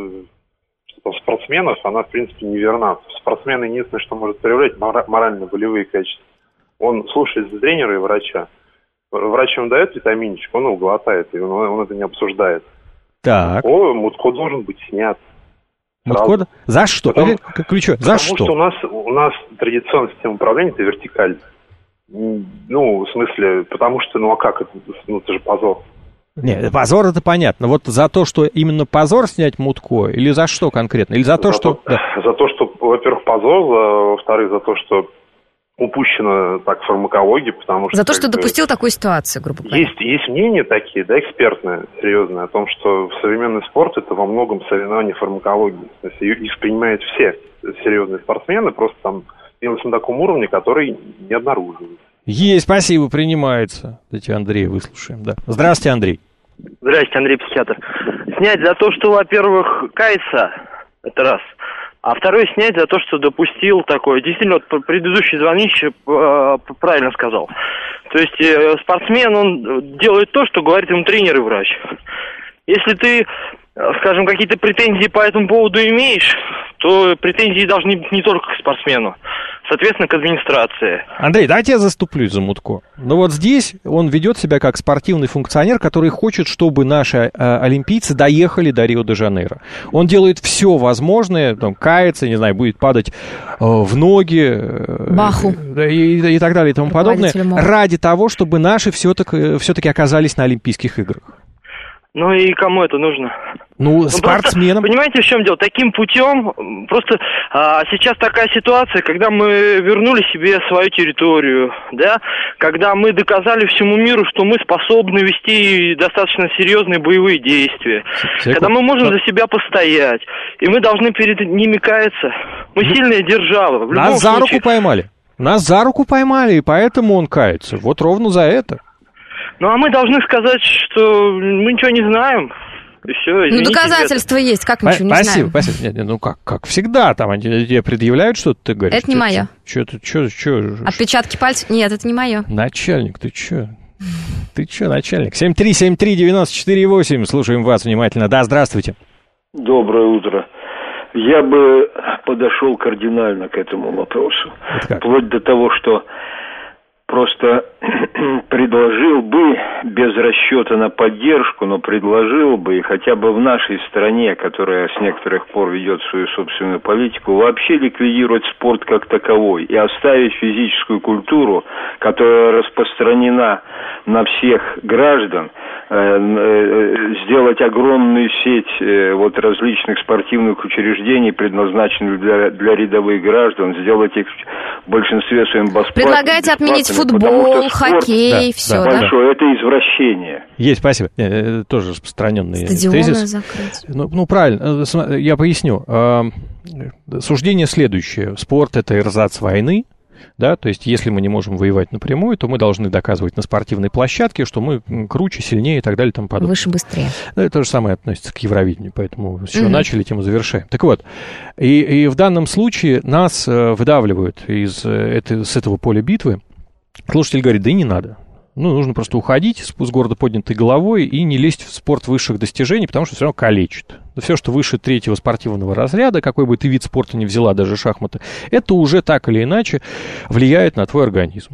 спортсменов, она, в принципе, неверна. Спортсмен единственное, что может проявлять, морально-волевые качества. Он слушает тренера и врача. Врач ему дает витаминчик, он его глотает, и он, он это не обсуждает. Так. О, Мутко должен быть снят. Мутко? За что? Потому, Ключевое. За потому что? что у нас, у нас традиционная система управления – это вертикаль. Ну, в смысле, потому что, ну а как это? Ну, это же позор. Нет, позор это понятно. Вот за то, что именно позор снять Мутко, или за что конкретно? Или за то, за что... То, да. За то, что, во-первых, позор, за, во-вторых, за то, что упущена так фармакология, потому что... За то, что допустил такую ситуацию, грубо говоря. Есть, есть мнения такие, да, экспертные, серьезные, о том, что современный спорт это во многом соревнование фармакологии. То есть их принимают все серьезные спортсмены, просто там на таком уровне, который не обнаруживается. Есть, спасибо, принимается. Давайте Андрея выслушаем, да. Здравствуйте, Андрей. Здравствуйте, Андрей, психиатр. Снять за то, что, во-первых, кается, это раз. а второй снять за то, что допустил такое. Действительно, вот предыдущий звонящий э, правильно сказал. То есть э, спортсмен, он делает то, что говорит ему тренер и врач. Если ты, скажем, какие-то претензии по этому поводу имеешь, то претензии должны быть не только к спортсмену, соответственно, к администрации. Андрей, давайте я заступлюсь за Мутко. Но вот здесь он ведет себя как спортивный функционер, который хочет, чтобы наши э, олимпийцы доехали до Рио-де-Жанейро. Он делает все возможное, там, кается, не знаю, будет падать э, в ноги. Э, Баху. И, и так далее и тому подобное, ради того, чтобы наши все-таки, все-таки оказались на Олимпийских играх. Ну и кому это нужно? Ну, ну спортсменам. Просто, понимаете, в чем дело? Таким путем просто а, сейчас такая ситуация, когда мы вернули себе свою территорию, да, когда мы доказали всему миру, что мы способны вести достаточно серьезные боевые действия, Секунд. когда мы можем за себя постоять, и мы должны перед ними каяться. Мы ну, сильная держава. В нас любом за случае... руку поймали. Нас за руку поймали, и поэтому он кается. Вот ровно за это. Ну, а мы должны сказать, что мы ничего не знаем. И все, ну, доказательства это. есть, как ничего не спасибо, знаем. Спасибо, спасибо. Ну, как, как всегда, там они тебе предъявляют что-то, ты говоришь. Это не мое. Что-то, что, что? Отпечатки пальцев? Нет, это не мое. Начальник, ты что? Ты что, начальник? семь три семь три девять четыре восемь, слушаем вас внимательно. Да, здравствуйте. Доброе утро. Я бы подошел кардинально к этому вопросу. Вплоть до того, что просто предложил бы, без расчета на поддержку, но предложил бы, и хотя бы в нашей стране, которая с некоторых пор ведет свою собственную политику, вообще ликвидировать спорт как таковой и оставить физическую культуру, которая распространена на всех граждан, сделать огромную сеть вот различных спортивных учреждений, предназначенных для, для рядовых граждан, сделать их в большинстве своем бесплатными. Предлагаете отменить футбол, хоккей, да, все, да? да? Большое, это извращение. Есть, спасибо. Это тоже распространенный Стадионы тезис. закрыть. Ну, ну, правильно, я поясню. Суждение следующее. Спорт — это эрзац войны. Да, то есть, если мы не можем воевать напрямую, то мы должны доказывать на спортивной площадке, что мы круче, сильнее и так далее и тому подобное. Выше, быстрее. Ну, это то же самое относится к Евровидению, поэтому с чего угу. начали, тем и завершаем. Так вот, и, и в данном случае нас выдавливают из, это, с этого поля битвы. Слушатель говорит, да и не надо. Ну, нужно просто уходить с, с гордо поднятой головой и не лезть в спорт высших достижений, потому что все равно калечит. Все, что выше третьего спортивного разряда, какой бы ты вид спорта ни взяла, даже шахматы, это уже так или иначе влияет на твой организм.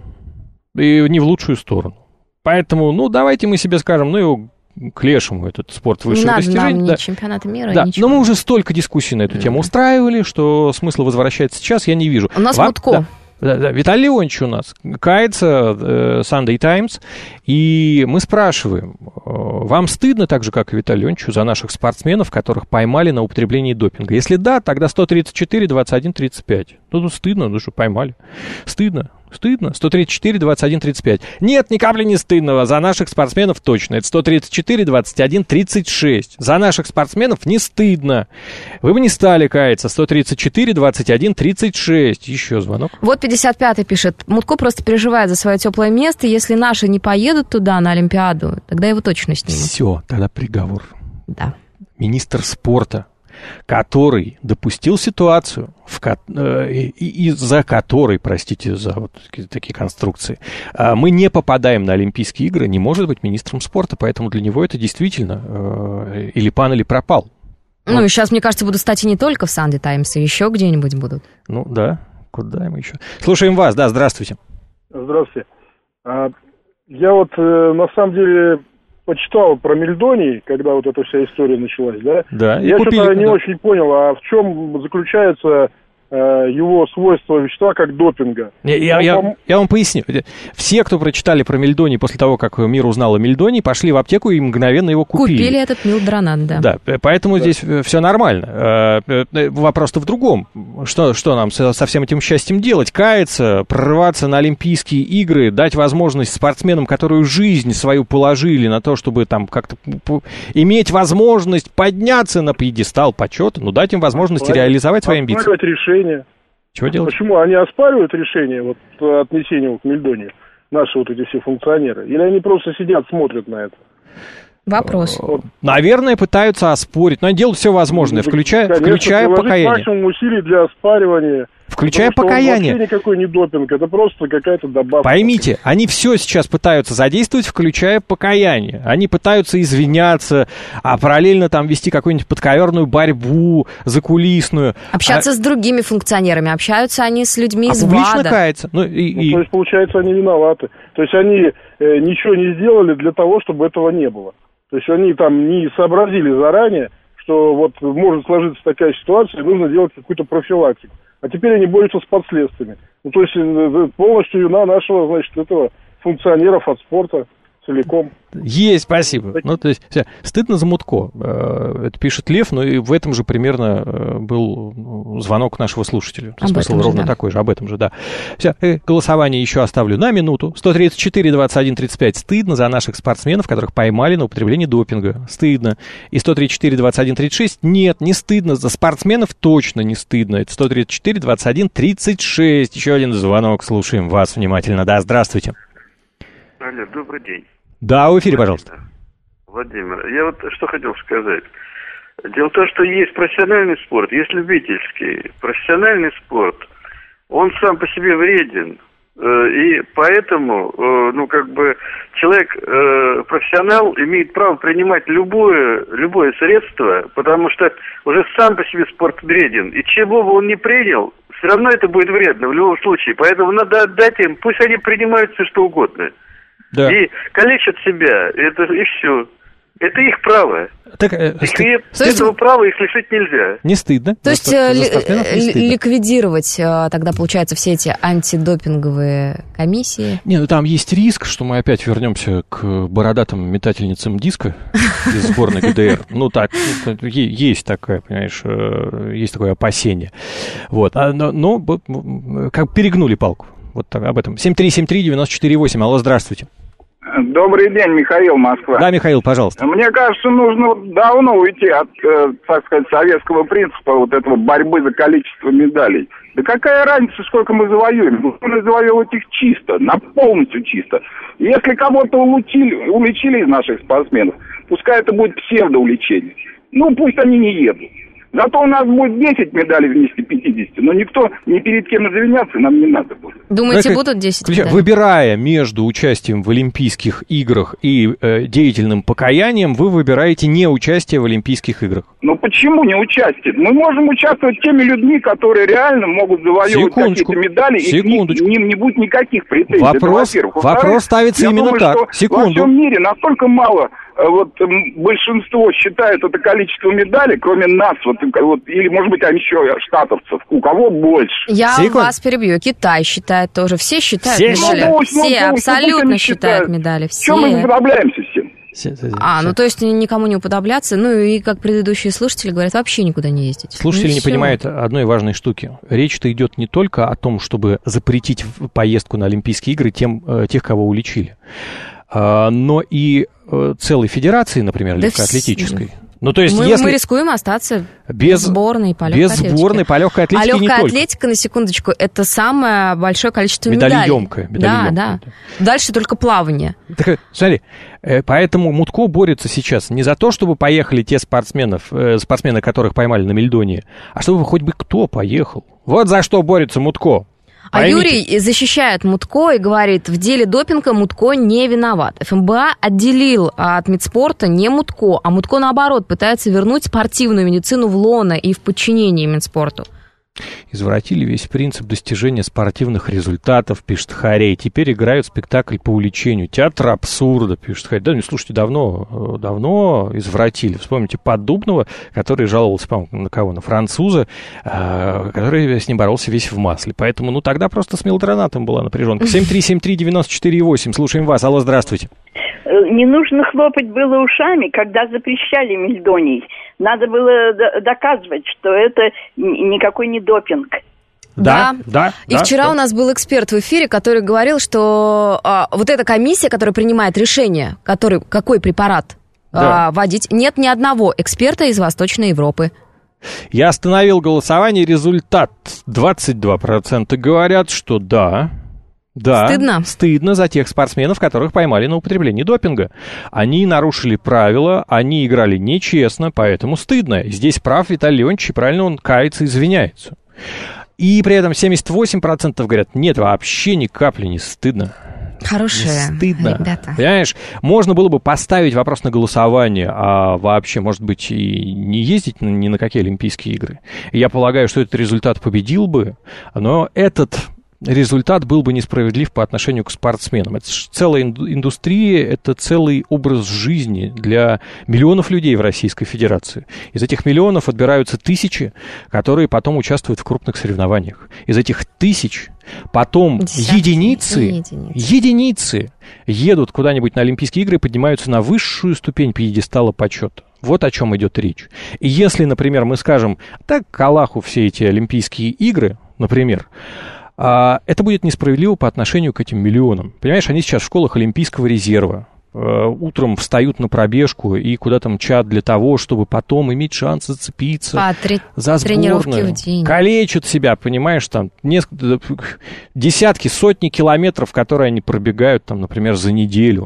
И не в лучшую сторону. Поэтому, ну, давайте мы себе скажем, ну, его к лешему этот спорт высших не достижений. Не надо нам да. ни чемпионата мира, да. ничего. Но мы уже столько дискуссий на эту тему устраивали, что смысла возвращаться сейчас я не вижу. У нас Вам... Мутко. Да. Да, да. Виталий Леонтьевич у нас кается, э, Sunday Times, и мы спрашиваем, э, вам стыдно, так же, как и Виталию Леонтьевичу, за наших спортсменов, которых поймали на употреблении допинга? Если да, тогда сто тридцать четыре двадцать один тридцать пять. Ну, ну стыдно, ну что, поймали. Стыдно. Стыдно? сто тридцать четыре двадцать один тридцать пять. Нет, ни капли не стыдного. За наших спортсменов точно. Это сто тридцать четыре двадцать один тридцать шесть. За наших спортсменов не стыдно. Вы бы не стали каяться. сто тридцать четыре двадцать один тридцать шесть. Еще звонок. Вот пятьдесят пятый пишет. Мутко просто переживает за свое теплое место. Если наши не поедут туда, на Олимпиаду, тогда его точно снимут. Все, тогда приговор. Да. Министр спорта, который допустил ситуацию, в ко- э, из-за которой, простите за вот такие конструкции, э, мы не попадаем на Олимпийские игры, не может быть министром спорта, поэтому для него это действительно э, или пан, или пропал. Ну, вот. И сейчас, мне кажется, будут статьи не только в Sunday Times, и еще где-нибудь будут. Ну, да, куда мы еще? Слушаем вас, да, здравствуйте. Здравствуйте. Я вот, на самом деле... почитал про Мельдоний, когда вот эта вся история началась, да? Да. Я купили, что-то не да. очень понял, а в чем заключается э, его свойство вещества как допинга? Я, я, я, я вам поясню. Все, кто прочитали про Мельдоний после того, как мир узнал о Мельдонии, пошли в аптеку и мгновенно его купили. Купили этот милдронат, да. Да, поэтому да. здесь все нормально. Вопрос-то в другом. Что, что нам со, со всем этим счастьем делать? Каяться, прорываться на Олимпийские игры, дать возможность спортсменам, которые жизнь свою положили на то, чтобы там как-то иметь возможность подняться на пьедестал почета, ну, дать им возможность Оспаривать. реализовать свои амбиции. Оспаривать решение. Чего делать? Почему? Они оспаривают решение вот, отнесения к Мельдонию, наши вот эти все функционеры? Или они просто сидят, смотрят на это? Вопрос. Наверное, пытаются оспорить, но они делают все возможное, включая, Конечно, включая покаяние. Максимум усилий для оспаривания. Включая Потому покаяние. Он вообще никакой не допинг, это просто какая-то добавка. Поймите, они все сейчас пытаются задействовать, включая покаяние. Они пытаются извиняться, а параллельно там вести какую-нибудь подковерную борьбу закулисную. Общаться а... с другими функционерами, общаются они с людьми а из публично ВАДА. каяться. Ну, и, ну, и... То есть, получается, они виноваты. То есть, они э, ничего не сделали для того, чтобы этого не было. То есть, они там не сообразили заранее, что вот может сложиться такая ситуация, и нужно делать какую-то профилактику. А теперь они борются с последствиями. Ну, то есть, полностью вина нашего, значит, этого функционеров от спорта целиком. Есть, спасибо. Ну, то есть, стыдно за Мутко. Это пишет Лев, но и в этом же примерно был звонок нашего слушателя. Смысл ровно же, да. такой же, об этом же, да. Все, голосование еще оставлю на минуту. сто тридцать четыре двадцать один тридцать пять. Стыдно за наших спортсменов, которых поймали на употреблении допинга. Стыдно. И сто тридцать четыре двадцать один тридцать шесть. Нет, не стыдно. За спортсменов точно не стыдно. Это сто тридцать четыре двадцать один тридцать шесть. Еще один звонок. Слушаем вас внимательно. Да, здравствуйте. Алло, добрый день. Да, в эфире, пожалуйста. Владимир, я вот что хотел сказать. Дело в том, что есть профессиональный спорт, есть любительский. Профессиональный спорт, он сам по себе вреден. И поэтому, ну, как бы, человек, профессионал, имеет право принимать любое, любое средство, потому что уже сам по себе спорт вреден. И чего бы он ни принял, все равно это будет вредно в любом случае. Поэтому надо отдать им, пусть они принимают все что угодно. Да. И калечат себя, это и все. Это их право. Так, э, их, стыд... Этого есть... права их лишить нельзя. Не стыдно. То есть ли, не стыдно. Ликвидировать тогда, получается, все эти антидопинговые комиссии? Не, ну там есть риск, что мы опять вернемся к бородатым метательницам диска из сборной ГДР. Ну так, есть такое, понимаешь, есть такое опасение. Вот. Но как перегнули палку. Вот так, об этом. семь три семь три девять четыре восемь. Алло, здравствуйте. Добрый день, Михаил, Москва. Да, Михаил, пожалуйста. Мне кажется, нужно давно уйти от, э, так сказать, советского принципа вот этого борьбы за количество медалей. Да какая разница, сколько мы завоюем? Мы завоевывать их чисто, на полностью чисто. Если кого-то улучили, уличили из наших спортсменов, пускай это будет псевдоуличение. Ну, пусть они не едут. Зато у нас будет десять медалей вместо пятидесяти, но никто ни перед кем извиняться нам не надо будет. Думаете, так, будут десять медалей? Выбирая между участием в Олимпийских играх и э, деятельным покаянием, вы выбираете не участие в Олимпийских играх. Ну почему не участие? Мы можем участвовать теми людьми, которые реально могут завоевывать какие-то медали, и к ним, к ним не будет никаких претензий. Вопрос, это, вопрос ставится именно думаю, так. Что Секунду. Во всем мире настолько мало, вот большинство считает это количество медалей, кроме нас, вот, вот, или, может быть, там еще штатовцев, у кого больше. Я Секунд. вас перебью. Китай считает тоже. Все считают все медали. Ну, все ну, абсолютно ну, считают медали. Все. Чем мы уподобляемся всем? Все, все, а, все. ну то есть никому не уподобляться. Ну и, как предыдущие слушатели говорят, вообще никуда не ездить. Слушатели ну, не все. понимают одной важной штуки. Речь-то идет не только о том, чтобы запретить поездку на Олимпийские игры тем, тех, кого уличили, но и целой федерации, например, да легкоатлетической. В... Ну, то есть, мы, если... мы рискуем остаться без сборной по легкой без атлетике. сборной по легкой атлетике. А легкая не атлетика, только. на секундочку, это самое большое количество медалей. Медалеемкая. Да, да. Дальше только плавание. Так, смотри, поэтому Мутко борется сейчас не за то, чтобы поехали те спортсменов, спортсмены, которых поймали на Мельдонии, а чтобы хоть бы кто поехал. Вот за что борется Мутко. А Поймите. Юрий защищает Мутко и говорит, в деле допинга Мутко не виноват. эф эм бэ а отделил от медспорта не Мутко, а Мутко, наоборот, пытается вернуть спортивную медицину в лоно и в подчинение Минспорту. Извратили весь принцип достижения спортивных результатов, пишет Харей. Теперь играют спектакль по увлечению. Театр абсурда, пишет Харей. Да, ну, слушайте, давно, давно извратили. Вспомните Поддубного, который жаловался, по-моему, на кого? На француза, который с ним боролся весь в масле. Поэтому, ну, тогда просто с мелодраматом была напряженка. семь три семь три девять четыре восемь. Слушаем вас. Алло, здравствуйте. Не нужно хлопать было ушами, когда запрещали мельдоний. Надо было доказывать, что это никакой не допинг. Да, да. да и да, вчера да. у нас был эксперт в эфире, который говорил, что а, вот эта комиссия, которая принимает решение, который, какой препарат да. а, вводить, нет ни одного эксперта из Восточной Европы. Я остановил голосование, результат двадцать два процента говорят, что да. Да, стыдно. Стыдно за тех спортсменов, которых поймали на употреблении допинга. Они нарушили правила, они играли нечестно, поэтому стыдно. Здесь прав Виталий Леонтьевич, и правильно он кается, извиняется. И при этом семьдесят восемь процентов говорят, нет, вообще ни капли не стыдно. Хорошие не стыдно. ребята. Понимаешь, можно было бы поставить вопрос на голосование, а вообще, может быть, и не ездить ни на какие Олимпийские игры. И я полагаю, что этот результат победил бы, но этот результат был бы несправедлив по отношению к спортсменам. Это целая индустрия, это целый образ жизни для миллионов людей в Российской Федерации. Из этих миллионов отбираются тысячи, которые потом участвуют в крупных соревнованиях. Из этих тысяч потом Десятки, единицы, единицы. единицы едут куда-нибудь на Олимпийские игры и поднимаются на высшую ступень пьедестала почета. Вот о чем идет речь. И если, например, мы скажем, так к Аллаху все эти Олимпийские игры, например, это будет несправедливо по отношению к этим миллионам. Понимаешь, они сейчас в школах Олимпийского резерва. Утром встают на пробежку и куда-то мчат для того, чтобы потом иметь шанс зацепиться По три за сборную. В день. Калечат себя, понимаешь, там несколько, десятки, сотни километров, которые они пробегают, там, например, за неделю.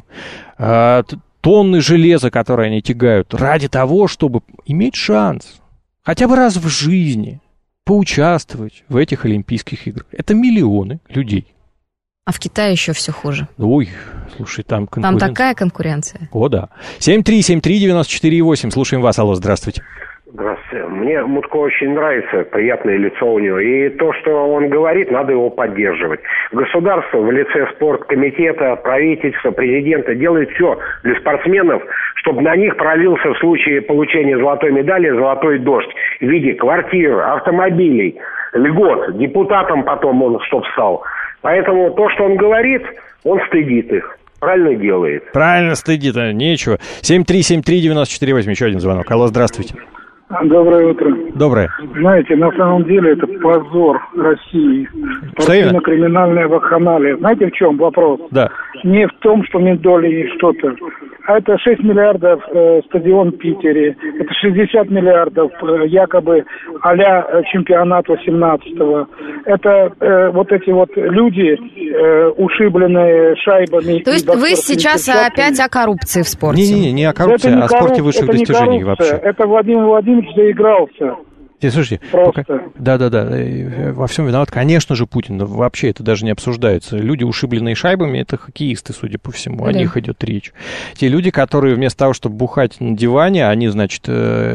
Тонны железа, которые они тягают, ради того, чтобы иметь шанс хотя бы раз в жизни поучаствовать в этих Олимпийских играх. Это миллионы людей. А в Китае еще все хуже. Ой, слушай, там конкуренция. Там такая конкуренция. О, да. семь три семь три девяносто четыре восемь. Слушаем вас. Алло, здравствуйте. Здравствуйте. Мне Мутко очень нравится, приятное лицо у него. И то, что он говорит, надо его поддерживать. Государство в лице спорткомитета, правительства, президента делает все для спортсменов, чтобы на них пролился в случае получения золотой медали золотой дождь в виде квартир, автомобилей, льгот. Депутатом потом он чтоб стал. Поэтому то, что он говорит, он стыдит их. Правильно делает. Правильно стыдит, а нечего. семь три семь три девяносто четыре восемь. Еще один звонок. Алло, здравствуйте. Доброе утро. Доброе. Знаете, на самом деле это позор России. Спортивно-криминальная вакханалия. Знаете, в чем вопрос? Да. Не в том, что медали и что-то. А это шесть миллиардов э, стадион в Питере. Это шестьдесят миллиардов э, якобы а-ля чемпионат восемнадцатого. Это э, вот эти вот люди, э, ушибленные шайбами. То есть вы сейчас опять о коррупции в спорте? Не-не-не, не о коррупции, а о спорте высших достижений вообще. Это Владимир Владимирович заигрался. Слушайте, пока... да-да-да, во всем виноват, конечно же, Путин, но вообще это даже не обсуждается. Люди, ушибленные шайбами, это хоккеисты, судя по всему, о да. них идет речь. Те люди, которые вместо того, чтобы бухать на диване, они, значит,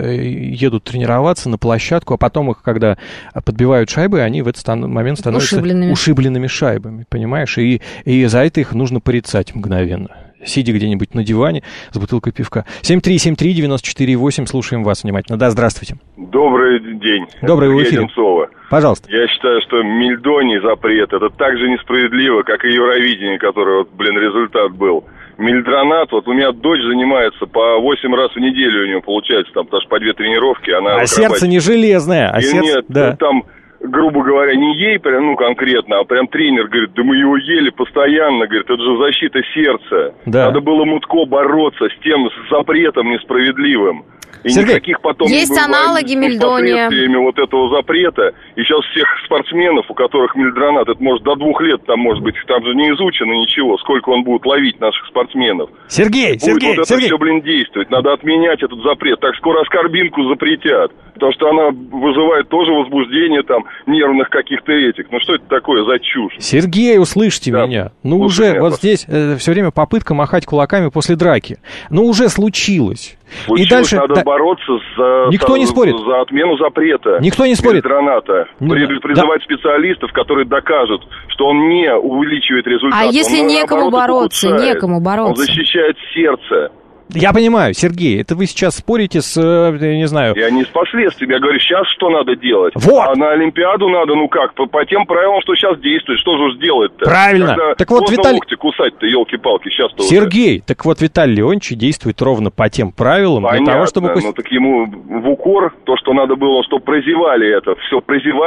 едут тренироваться на площадку, а потом их, когда подбивают шайбы, они в этот момент становятся ушибленными, ушибленными шайбами, понимаешь? И, и за это их нужно порицать мгновенно. Сидя где-нибудь на диване с бутылкой пивка. семь три семь три девяносто четыре восемь. Слушаем вас внимательно. Да, здравствуйте. Добрый день. Добрый, в эфире. Одинцова. Пожалуйста. Я считаю, что Мельдоний запрет, это так же несправедливо, как и Евровидение, которое, вот, блин, результат был. Мельдронат, вот у меня дочь занимается по восемь раз в неделю у нее получается, там, потому что по две тренировки. Она а сердце не железное. А и сердце, нет, да. там... грубо говоря, не ей прям, ну, конкретно, а прям тренер говорит, да мы его ели постоянно, говорит, это же защита сердца. Да. Надо было Мутко бороться с тем, с запретом несправедливым. И Сергей, никаких потом есть аналоги Мельдония. Последствиями вот этого запрета. И сейчас всех спортсменов, у которых мельдронат, это может до двух лет, там может быть, там же не изучено ничего, сколько он будет ловить наших спортсменов. Сергей, будет Сергей, вот это Сергей. все, блин, действовать. Надо отменять этот запрет. Так скоро аскорбинку запретят. Потому что она вызывает тоже возбуждение там нервных каких-то этих. Ну что это такое за чушь? Сергей, услышьте да. меня. Ну Слушай, уже меня, вот здесь э, все время попытка махать кулаками после драки. Ну уже случилось. Случилось, и дальше надо та... бороться за, Никто за, не спорит. за отмену запрета. Никто не спорит. Мельдроната. При, призывать да. специалистов, которые докажут, что он не увеличивает результат. А если он, некому бороться, некому бороться? Он защищает сердце. Я понимаю, Сергей, это вы сейчас спорите с, я не знаю... Я не с последствиями, я говорю, сейчас что надо делать? Вот! А на Олимпиаду надо, ну как, по, по тем правилам, что сейчас действует, что же уж делать-то? Правильно! Когда так вот, Виталий... локти кусать-то, елки-палки, сейчас-то Сергей, уже. Так вот, Виталий Леонтьевич действует ровно по тем правилам, Понятно, для того, чтобы... ну так ему в укор, то, что надо было, чтобы прозевали это, все прозевали,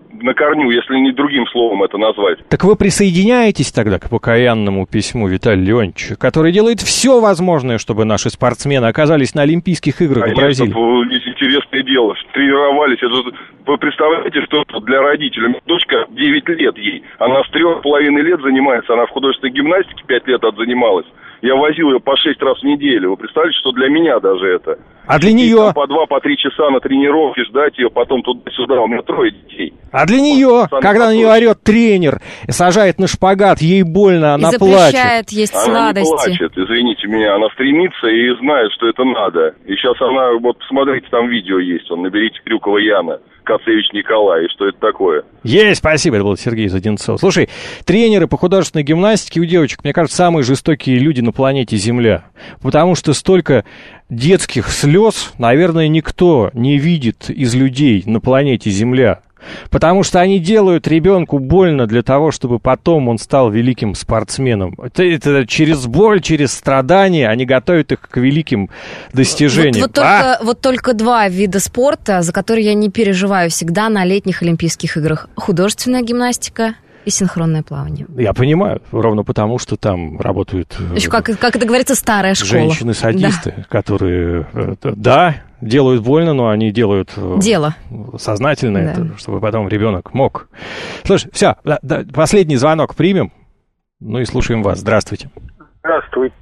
на корню, если не другим словом это назвать. Так вы присоединяетесь тогда к покаянному письму Виталия Леонтьевича, который делает все возможное, чтобы наши спортсмены оказались на Олимпийских играх в Бразилии? Конечно, интересное дело. Тренировались. Это же, вы представляете, что это для родителей? У меня дочка девять лет ей. Она с трех с половиной лет занимается. Она в художественной гимнастике пять лет отзанималась. Я возил ее по шесть раз в неделю. Вы представляете, что для меня даже это? А для нее? По два, по три часа на тренировке ждать ее, потом туда-сюда. У меня трое детей. А для нее, когда на нее орет тренер, сажает на шпагат, ей больно, она и плачет. запрещает есть она сладости. Она не плачет, извините меня. Она стремится и знает, что это надо. И сейчас она, вот посмотрите, там видео есть. Он, наберите Крюкова Яна, Кацевич Николай, и что это такое. Есть, спасибо, это был Сергей из Одинцова. Слушай, тренеры по художественной гимнастике у девочек, мне кажется, самые жестокие люди на планете Земля. Потому что столько детских слез, наверное, никто не видит из людей на планете Земля. Потому что они делают ребенку больно для того, чтобы потом он стал великим спортсменом. Это, это через боль, через страдания они готовят их к великим достижениям. Вот, вот, только, а? вот только два вида спорта, за которые я не переживаю всегда на летних Олимпийских играх. Художественная гимнастика и синхронное плавание. Я понимаю, ровно потому, что там работают... Еще, как, как это говорится, старая школа. Женщины-садисты, да. которые, да, делают больно, но они делают... Дело. Сознательно да. это, чтобы потом ребенок мог. Слушай, все, да, да, последний звонок примем, ну и слушаем вас. Здравствуйте. Здравствуйте.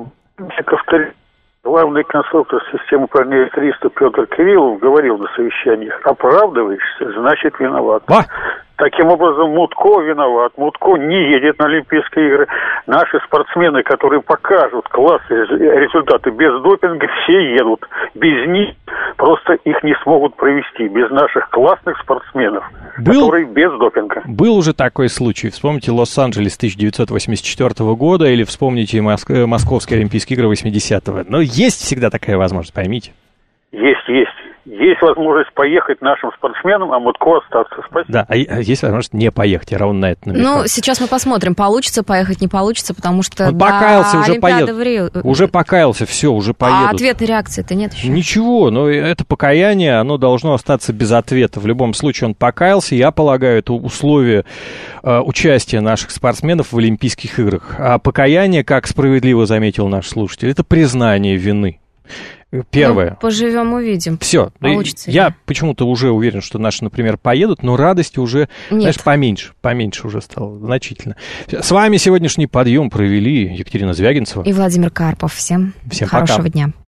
Главный конструктор системы управления триста Петр Кириллов говорил на совещаниях: оправдываешься, значит виноват. А? Таким образом, Мутко виноват. Мутко не едет на Олимпийские игры. Наши спортсмены, которые покажут классные результаты без допинга, все едут. Без них просто их не смогут провести. Без наших классных спортсменов, был, которые без допинга. Был уже такой случай. Вспомните Лос-Анджелес тысяча девятьсот восемьдесят четвёртого года или вспомните Моск... Московские Олимпийские игры восьмидесятого. Но есть всегда такая возможность, поймите. Есть, есть. Есть возможность поехать нашим спортсменам, а Мутко остаться. Спасибо. Да, а есть возможность не поехать, я ровно на это намекаю. Ну, сейчас мы посмотрим, получится поехать, не получится, потому что... Он покаялся, уже поедет. В Рио... Уже покаялся, все, уже поедут. А ответной реакции-то нет еще? Ничего, но это покаяние, оно должно остаться без ответа. В любом случае он покаялся, я полагаю, это условие э, участия наших спортсменов в Олимпийских играх. А покаяние, как справедливо заметил наш слушатель, это признание вины. Первое. Ну, поживем, увидим. Все. Получится я ли? Почему-то уже уверен, что наши, например, поедут, но радости уже, Нет. знаешь, поменьше. Поменьше уже стало, значительно. С вами сегодняшний подъем провели Екатерина Звягинцева и Владимир Карпов. Всем, Всем хорошего пока. дня.